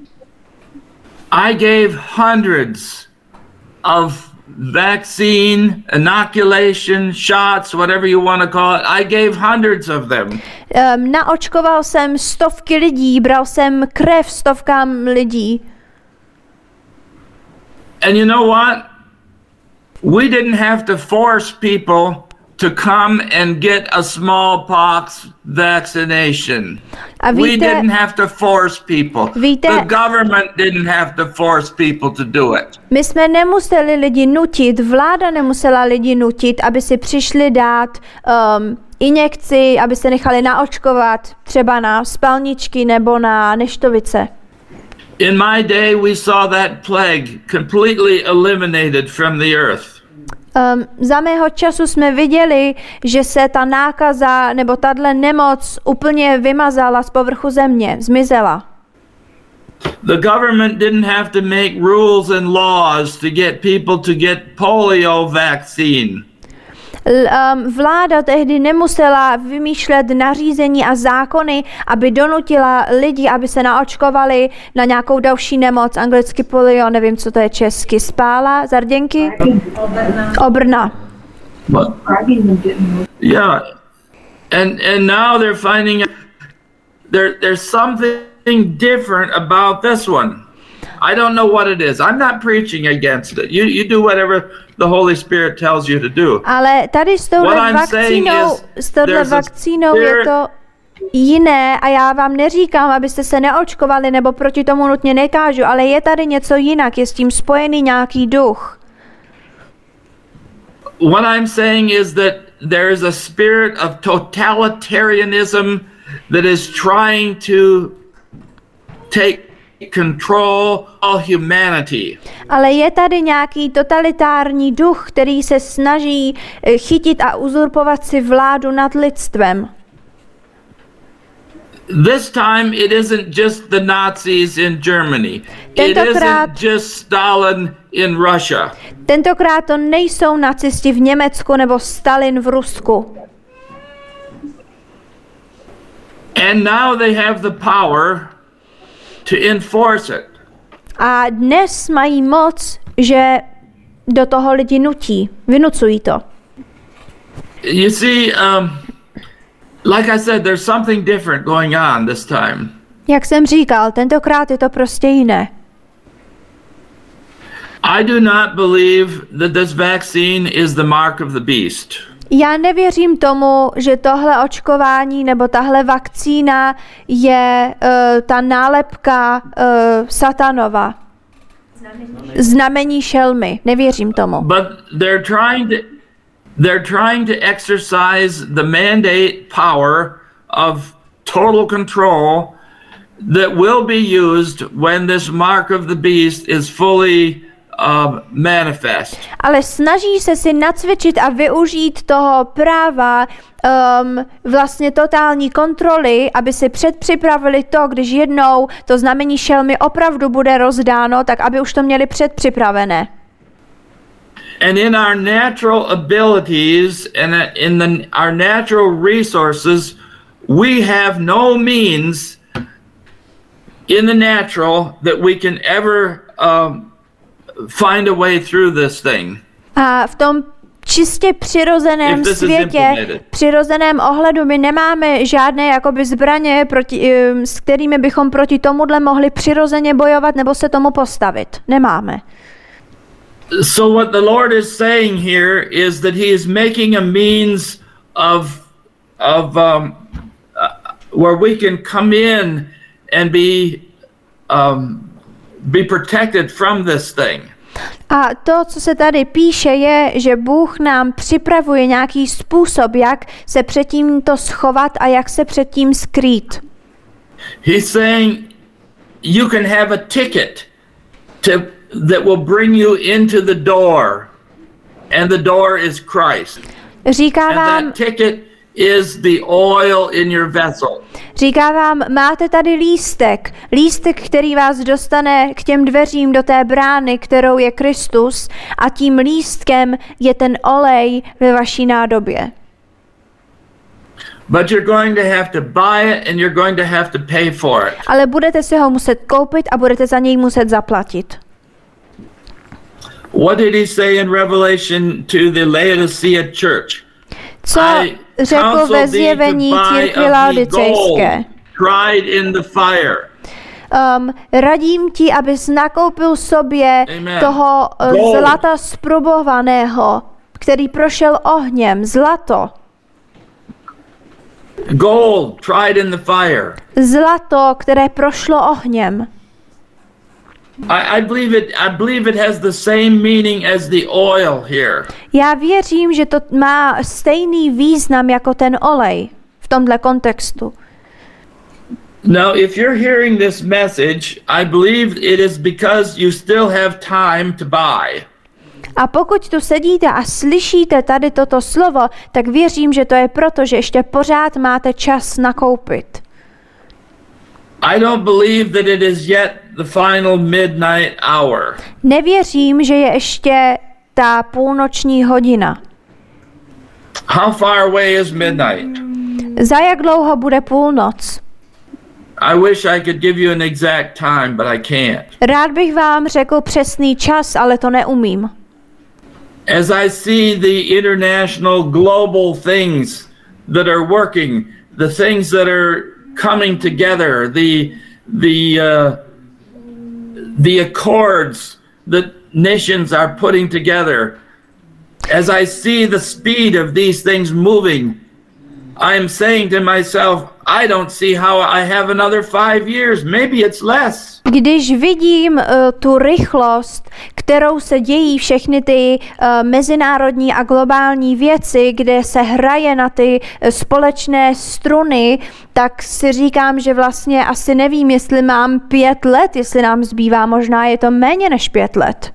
I gave hundreds of vaccine, inoculation, shots, whatever you want to call it. I gave hundreds of them. Um, naočkoval jsem stovky lidí, bral jsem krev stovkám lidí. And you know what? We didn't have to force people to come and get a smallpox vaccination. A víte, we didn't have to force people. Víte, the government didn't have to force people to do it. My jsme nemuseli lidi nutit, vláda nemusela lidi nutit, aby si přišli dát um, injekci, aby se nechali naočkovat třeba na spalničky nebo na neštovice. In my day we saw that plague completely eliminated from the earth. Um, za mého času jsme viděli, že se ta nákaza nebo tato nemoc úplně vymazala z povrchu země, zmizela. The government didn't have to make rules and laws to get people to get polio vaccine. Um, vláda tehdy nemusela vymýšlet nařízení a zákony, aby donutila lidi, aby se naočkovali na nějakou další nemoc, anglicky polio, nevím, co to je česky, spála, zarděnky? Obrna. What? Yeah, and and now they're finding there there's something different about this one. I don't know what it is. I'm not preaching against it. You you do whatever the Holy Spirit tells you to do. Ale tady s touhle vakcínou, s touhle vakcínou je to jiné a já vám neříkám, abyste se neočkovali nebo proti tomu nutně nekážu, ale je tady něco jinak, je s tím spojený nějaký duch. What I'm saying is that there is a spirit of totalitarianism that is trying to take control all humanity. Ale je tady nějaký totalitární duch, který se snaží chytit a uzurpovat si vládu nad lidstvem. This time it isn't just the Nazis in Germany. Tentokrát, it isn't just Stalin in Russia. Tentokrát to nejsou nacisti v Německu nebo Stalin v Rusku. And now they have the power to enforce it. A dnes mají moc, že do toho lidi nutí, vynucují to. You see, um, like I said, there's something different going on this time. Jak jsem říkal, tentokrát je to prostě jiné. I do not believe that this vaccine is the mark of the beast. Já nevěřím tomu, že tohle očkování nebo tahle vakcína je uh, ta nálepka uh, satanova. Znamení šelmy. Nevěřím tomu. But they're trying to they're trying to exercise the mandate power of total control that will be used when this mark of the beast is fully uh, manifest. Ale snaží se si nacvičit a využít toho práva um, vlastně totální kontroly, aby si předpřipravili to, když jednou to znamení šelmy opravdu bude rozdáno, tak aby už to měli předpřipravené. And in our natural abilities and in the, our natural resources, we have no means in the natural that we can ever um, find a way through this thing. A v tom čistě přirozeném světě, přirozeném ohledu, my nemáme žádné jakoby zbraně, proti, s kterými bychom proti tomuhle mohli přirozeně bojovat nebo se tomu postavit. Nemáme. So what the Lord is saying here is that he is making a means of of um, uh, where we can come in and be um, be protected from this thing. A to, co se tady píše, je, že Bůh nám připravuje nějaký způsob, jak se před tím to schovat a jak se před tím skrýt. He's saying you can have a ticket to that will bring you into the door, and the door is Christ. Říká and vám, that ticket is the oil in your vessel. Říká vám, máte tady lístek, lístek, který vás dostane k těm dveřím do té brány, kterou je Kristus, a tím lístkem je ten olej ve vaší nádobě. But you're going to have to buy it and you're going to have to pay for it. Ale budete si ho muset koupit a budete za něj muset zaplatit. What did he say in Revelation to the Laodicea church? Co řekl ve zjevení církvi laodicejské? Tried in the fire. Um, radím ti, abys nakoupil sobě Amen. toho uh, zlata zprobovaného, který prošel ohněm, zlato. Gold tried in the fire. Zlato, které prošlo ohněm. I, I believe it. I believe it has the same meaning as the oil here. Já věřím, že to má stejný význam jako ten olej v tomhle kontextu. Now, if you're hearing this message, I believe it is because you still have time to buy. A pokud tu sedíte a slyšíte tady toto slovo, tak věřím, že to je proto, že ještě pořád máte čas nakoupit. I don't believe that it is yet the final midnight hour. Nevěřím, že je ještě ta půlnoční hodina. How far away is midnight? Za jak dlouho bude půlnoc? I wish I could give you an exact time, but I can't. Rád bych vám řekl přesný čas, ale to neumím. As I see the international global things that are working, the things that are coming together, the the uh, the accords that nations are putting together, as I see the speed of these things moving, I am saying to myself, I don't see how I have another five years. Maybe it's less. Když vidím uh, tu rychlost, kterou se dějí všechny ty uh, mezinárodní a globální věci, kde se hraje na ty uh, společné struny, tak si říkám, že vlastně asi nevím, jestli mám pět let, jestli nám zbývá, možná je to méně než pět let.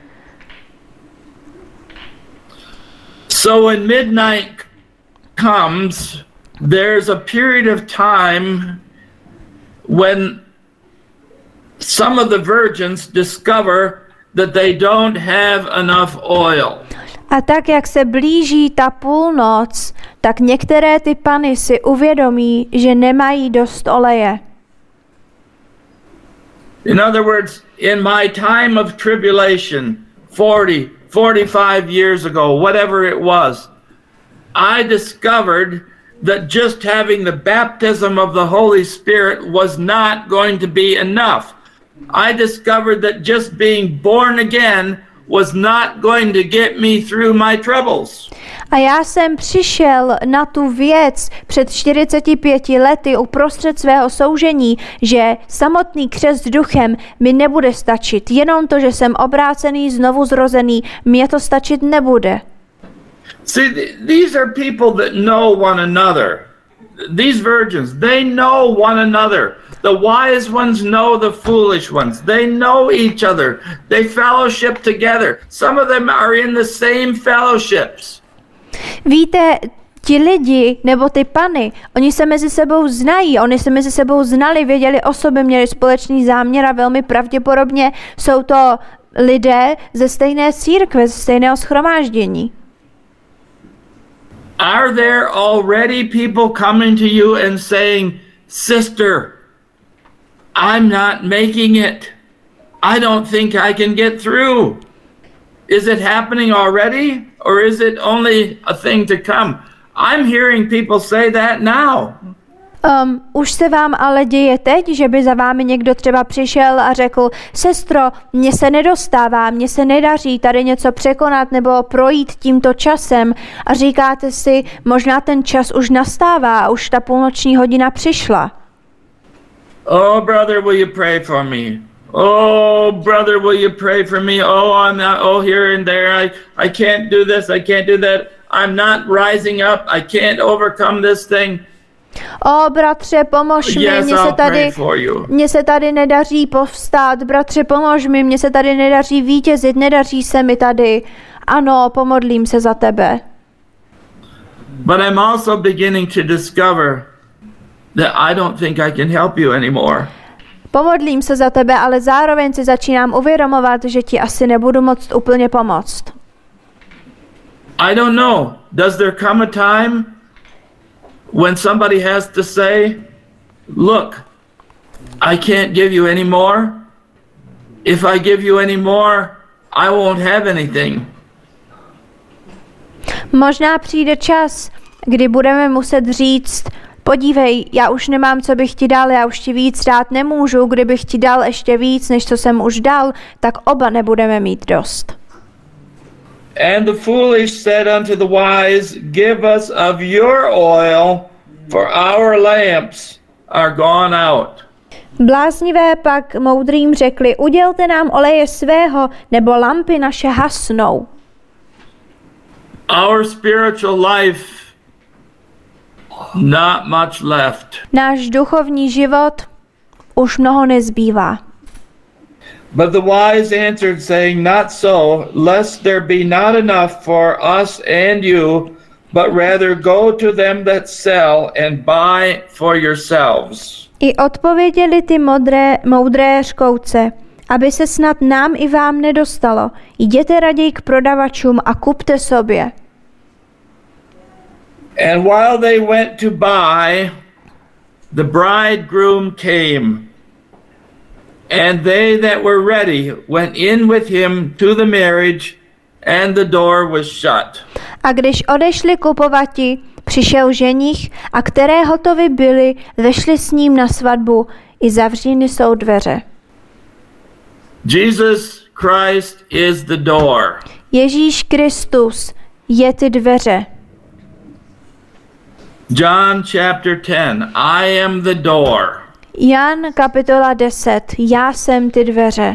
So when midnight comes, there's a period of time when some of the virgins discover that they don't have enough oil. A tak, jak se blíží ta půlnoc, tak některé ty pany si uvědomí, že nemají dost oleje. In other words, in my time of tribulation, forty, forty-five years ago, whatever it was, I discovered that just having the baptism of the Holy Spirit was not going to be enough. I discovered that just being born again was not going to get me through my troubles. A já jsem přišel na tu věc před čtyřiceti pěti lety uprostřed svého soužení, že samotný křest duchem mi nebude stačit. Jenom to, že jsem obrácený, znovu zrozený, mě to stačit nebude. See, these are people that know one another. These virgins, they know one another. The wise ones know the foolish ones. They know each other. They fellowship together. Some of them are in the same fellowships. Víte, ti lidi, nebo ty pany, oni se mezi sebou znají, oni se mezi sebou znali, věděli o sobě, měli společný záměr a velmi pravděpodobně jsou to lidé ze stejné církve, ze stejného shromáždění. Are there already people coming to you and saying, sister, I'm not making it. I don't think I can get through. Is it happening already, or is it only a thing to come? I'm hearing people say that now. Um, už se vám ale děje teď, že by za vámi někdo třeba přišel a řekl, sestro, mně se nedostává, mně se nedaří tady něco překonat nebo projít tímto časem a říkáte si, možná ten čas už nastává, už ta půlnoční hodina přišla. Oh, brother, will you pray for me? Oh, brother, will you pray for me? Oh, I'm not, oh, here and there, I, I can't do this, I can't do that. I'm not rising up, I can't overcome this thing. O, bratře, pomož mi, yes, mně se tady, mně se tady nedaří povstát, bratře, pomož mi, mně se tady nedaří vítězit, nedaří se mi tady. Ano, pomodlím se za tebe. But I'm also beginning to discover that I don't think I can help you anymore. Pomodlím se za tebe, ale zároveň si začínám uvědomovat, že ti asi nebudu moct úplně pomoct. I don't know. Does there come a time when somebody has to say, look, I can't give you any more. If I give you any more, I won't have anything. Možná přijde čas, kdy budeme muset říct, podívej, já už nemám, co bych ti dal, já už ti víc dát nemůžu, kdybych ti dal ještě víc, než co jsem už dal, tak oba nebudeme mít dost. And the foolish said unto the wise, give us of your oil, for our lamps are gone out. Bláznivé pak moudrým řekli, udělte nám oleje svého, nebo lampy naše hasnou. Our spiritual life, not much left. Náš duchovní život už mnoho nezbývá. But the wise answered, saying, not so, lest there be not enough for us and you, but rather go to them that sell and buy for yourselves. I odpověděli ty modré, moudré řkouce, aby se snad nám i vám nedostalo. Jděte raději k prodavačům a kupte sobě. And while they went to buy, the bridegroom came. And they that were ready went in with him to the marriage, and the door was shut. A když odešli kupovati, přišel ženich, a které hotovi byli, vešli s ním na svatbu, i zavřeny jsou dveře. Jesus Christ is the door. Ježíš Kristus je ty dveře. John chapter ten, I am the door. Jan kapitola deset, já jsem ty dveře.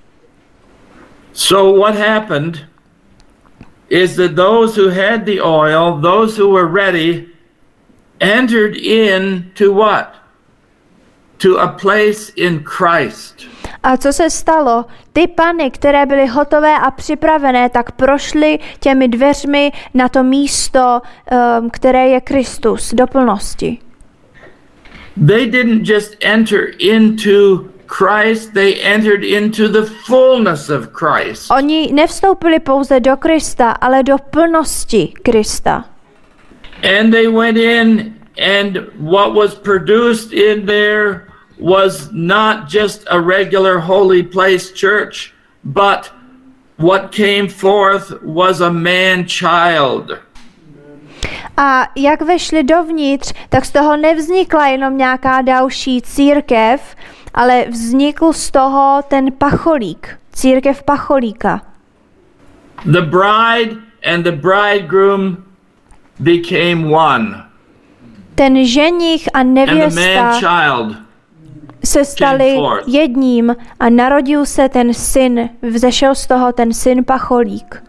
So what happened is that those who had the oil, those who were ready, entered in to what? To a place in Christ. A co se stalo? Ty pany, které byly hotové a připravené, tak prošly těmi dveřmi na to místo, um, které je Kristus, do plnosti. They didn't just enter into Christ, they entered into the fullness of Christ. Oni nevstoupili pouze do Krista, ale do plnosti Krista. And they went in, and what was produced in there was not just a regular holy place church, but what came forth was a man-child. A jak vešli dovnitř, tak z toho nevznikla jenom nějaká další církev, ale vznikl z toho ten pacholík, církev pacholíka. The bride and the bridegroom became one. Ten ženich a And the nevěsta man-child se stali jedním a narodil se ten syn, vzešel z toho ten syn pacholík.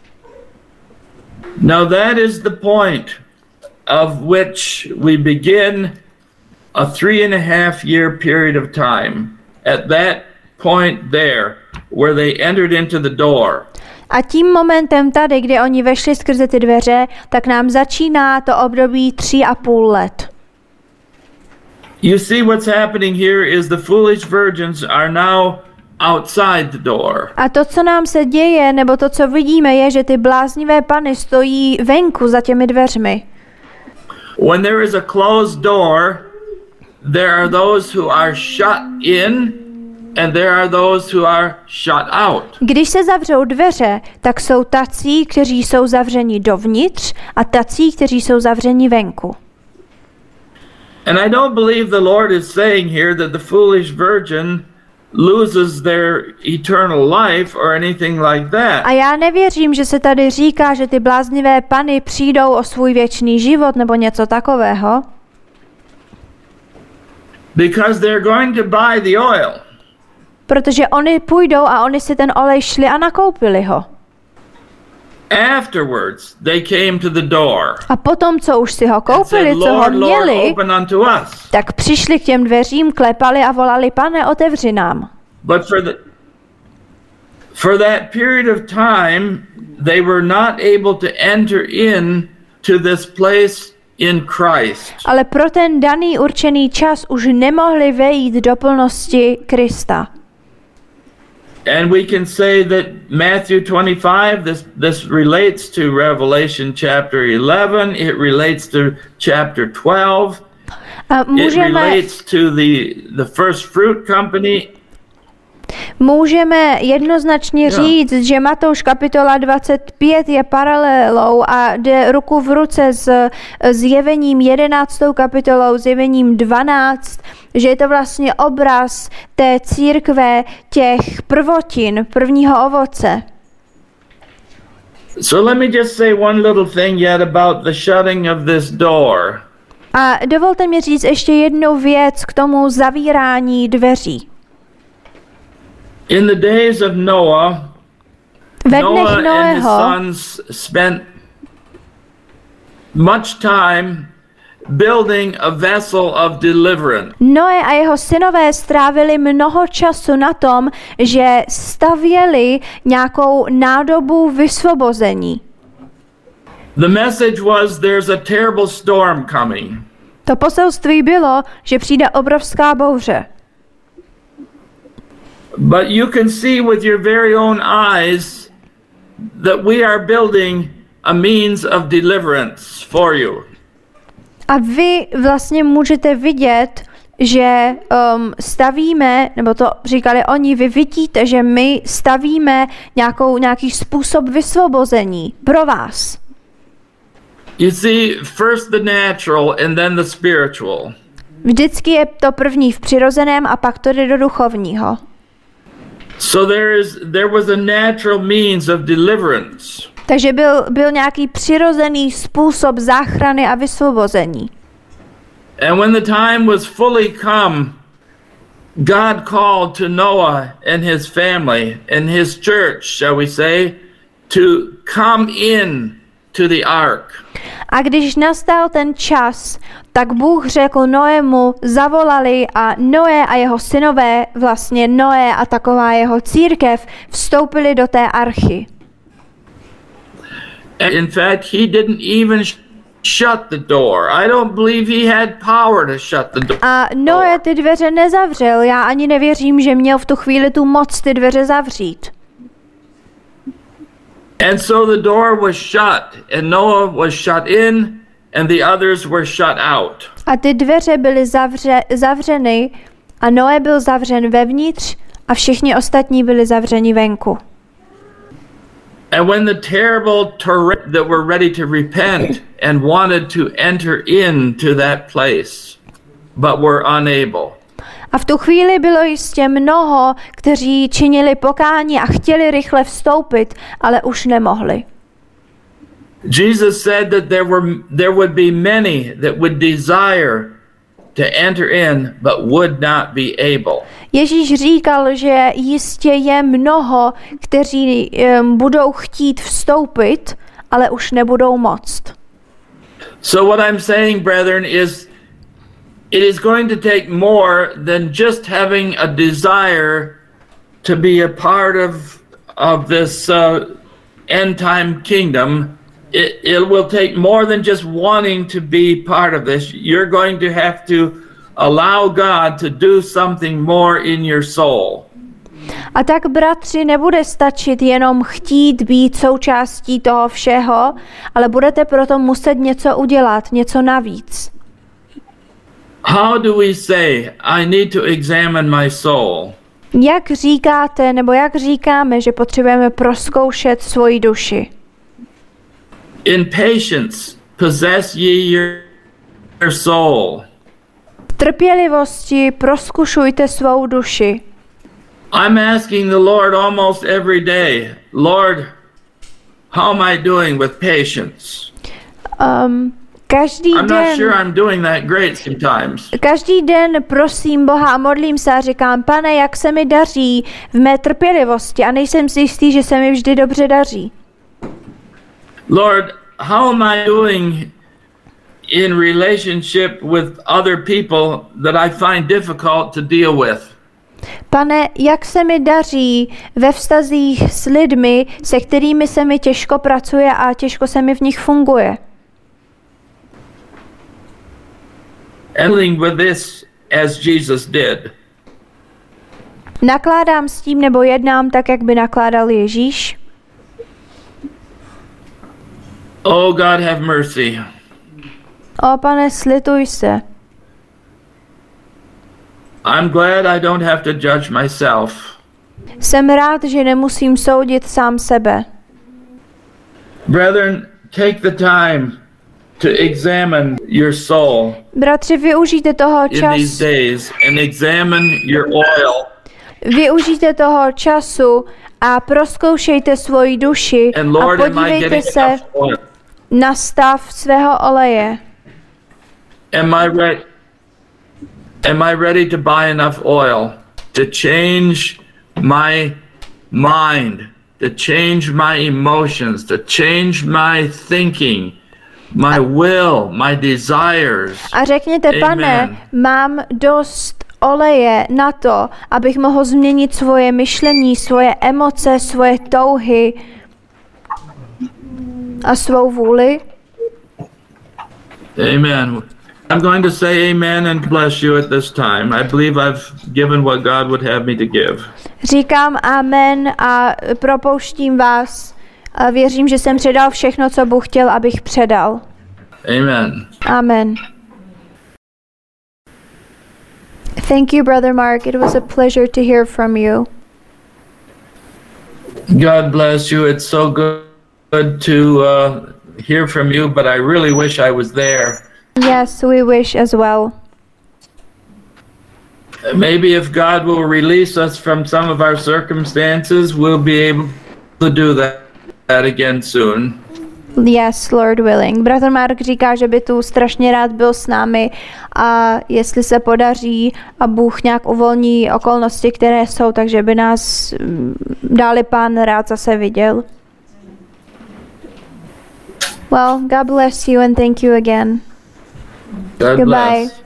Now that is the point of which we begin a three and a half year period of time. At that point there, where they entered into the door. A tím momentem tady, kdy oni vešli skrze ty dveře, tak nám začíná to období tři a půl let. You see what's happening here is the foolish virgins are now outside the door. A to, co nám se děje, nebo to, co vidíme, je, že ty bláznivé pany stojí venku za těmi dveřmi. When there is a closed door, there are those who are shut in and there are those who are shut out. Když se zavřou dveře, tak jsou tací, kteří jsou zavřeni dovnitř a tací, kteří jsou zavřeni venku. And I don't believe the Lord is saying here that the foolish virgin loses their eternal life or anything like that. A já nevěřím, že se tady říká, že ty bláznivé pany přijdou o svůj věčný život nebo něco takového. Because they're going to buy the oil. Protože oni půjdou a oni si ten olej šli a nakoupili ho. Afterwards, they came to the door. A potom, co už si ho koupili, co ho měli, tak přišli k těm dveřím, klepali a volali: Pane, otevři nám. But for the for that period of time, they were not able to enter in to this place in Christ. Ale pro ten daný určený čas už nemohli vejít do plnosti Krista. And we can say that Matthew twenty-five, this, this relates to Revelation chapter eleven, it relates to chapter twelve, A můžeme, it relates to the, the first fruit company. Můžeme jednoznačně Yeah. říct, že Matouš kapitola dvacet pět je paralelou a jde ruku v ruce s Zjevením jedenáctou kapitolou, Zjevením dvanáct, že je to vlastně obraz té církve, těch prvotin, prvního ovoce. So let me just say one little thing yet about the shutting of this door. A dovolte mi říct ještě jednu věc k tomu zavírání dveří. In the days of Noah, Ve Noah dnech and his Noého sons spent much time building a vessel of deliverance. Noé a jeho synové strávili mnoho času na tom, že stavěli nějakou nádobu vysvobození. The message was there's a terrible storm coming. To poselství bylo, že přijde obrovská bouře. But you can see with your very own eyes that we are building a means of deliverance for you. A vy vlastně můžete vidět, že um, stavíme, nebo to říkali oni, vy vidíte, že my stavíme nějakou, nějaký způsob vysvobození pro vás. You see, first the natural and then the spiritual. Vždycky je to první v přirozeném a pak to jde do duchovního. So there is there was a natural means of deliverance. Takže byl, byl nějaký přirozený způsob záchrany a vysvobození. And when the time was fully come, God called to Noah and his family and his church, shall we say, to come in to the ark. A když nastal ten čas, tak Bůh řekl Noému, zavolali a Noé a jeho synové, vlastně Noé a taková jeho církev, vstoupili do té archy. And in fact, he didn't even sh- shut the door. I don't believe he had power to shut the door. A Noé ty dveře nezavřel, já ani nevěřím, že měl v tu chvíli tu moc ty dveře zavřít. And so the door was shut, and Noah was shut in, and the others were shut out. A ty dveře byly zavře, zavřeny a Noé byl zavřen vevnitř a všichni ostatní byli zavřeni venku. And when the terrible torrent that were ready to repent and wanted to enter into that place, but were unable. A v tu chvíli bylo jistě mnoho, kteří činili pokání a chtěli rychle vstoupit, ale už nemohli. Jesus said that there were there would be many that would desire to enter in but would not be able. Ježíš říkal, že jistě je mnoho, kteří um, budou chtít vstoupit, ale už nebudou moct. So what I'm saying, brethren, is it is going to take more than just having a desire to be a part of of this uh, end time kingdom. It, it will take more than just wanting to be part of this. You're going to have to allow God to do something more in your soul. A tak, bratři, nebude stačit jenom chtít být součástí toho všeho, ale budete proto muset něco udělat, něco navíc. How do we say, I need to examine my soul? Jak říkáte, nebo jak říkáme, že potřebujeme prozkoušet svoji duši? In patience, possess ye your, your soul. V trpělivosti prozkušujte svou duši. I'm asking the Lord almost every day, Lord, how am I doing with patience? Um, každý I'm den, not sure I'm doing that great sometimes. Každý den prosím Boha a modlím se a říkám, Pane, jak se mi daří v mé trpělivosti, a nejsem si jistý, že se mi vždy dobře daří. Lord, how am I doing in relationship with other people that I find difficult to deal with? Pane, jak se mi daří ve vztazích s lidmi, se kterými se mi těžko pracuje a těžko se mi v nich funguje? And dealing with this as Jesus did. Nakládám s tím nebo jednám tak, jak by nakládal Ježíš? Oh God, have mercy. O Pane, slituj se. I'm glad I don't have to judge myself. Jsem rád, že nemusím soudit sám sebe. Brethren, take the time to examine your soul Bratři, využijte toho in these času. days and examine your oil. Využijte toho času a prozkoušejte svoji duši And a Lord, am I podívejte getting se enough oil? na stav svého oleje. Am I ready? Am I ready to buy enough oil to change my mind, to change my emotions, to change my thinking, my will, my desires? A řekněte, Amen. Pane, mám dost oleje na to, abych mohl změnit svoje myšlení, svoje emoce, svoje touhy a svou vůli? Amen. I'm going to say amen and bless you at this time. I believe I've given what God would have me to give. Říkám amen a propouštím vás. A věřím, že jsem předal všechno, co Bůh chtěl, abych předal. Amen. Amen. Thank you, Brother Mark. It was a pleasure to hear from you. God bless you. It's so good, good to uh, hear from you, but I really wish I was there. Yes, we wish as well. Maybe if God will release us from some of our circumstances, we'll be able to do that, that again soon. Yes, Lord willing. Bratr Mark říká, že by tu strašně rád byl s námi a jestli se podaří a Bůh nějak uvolní okolnosti, které jsou, takže by nás dáli Pán rád zase viděl. Well, God bless you and thank you again. God Goodbye. bless.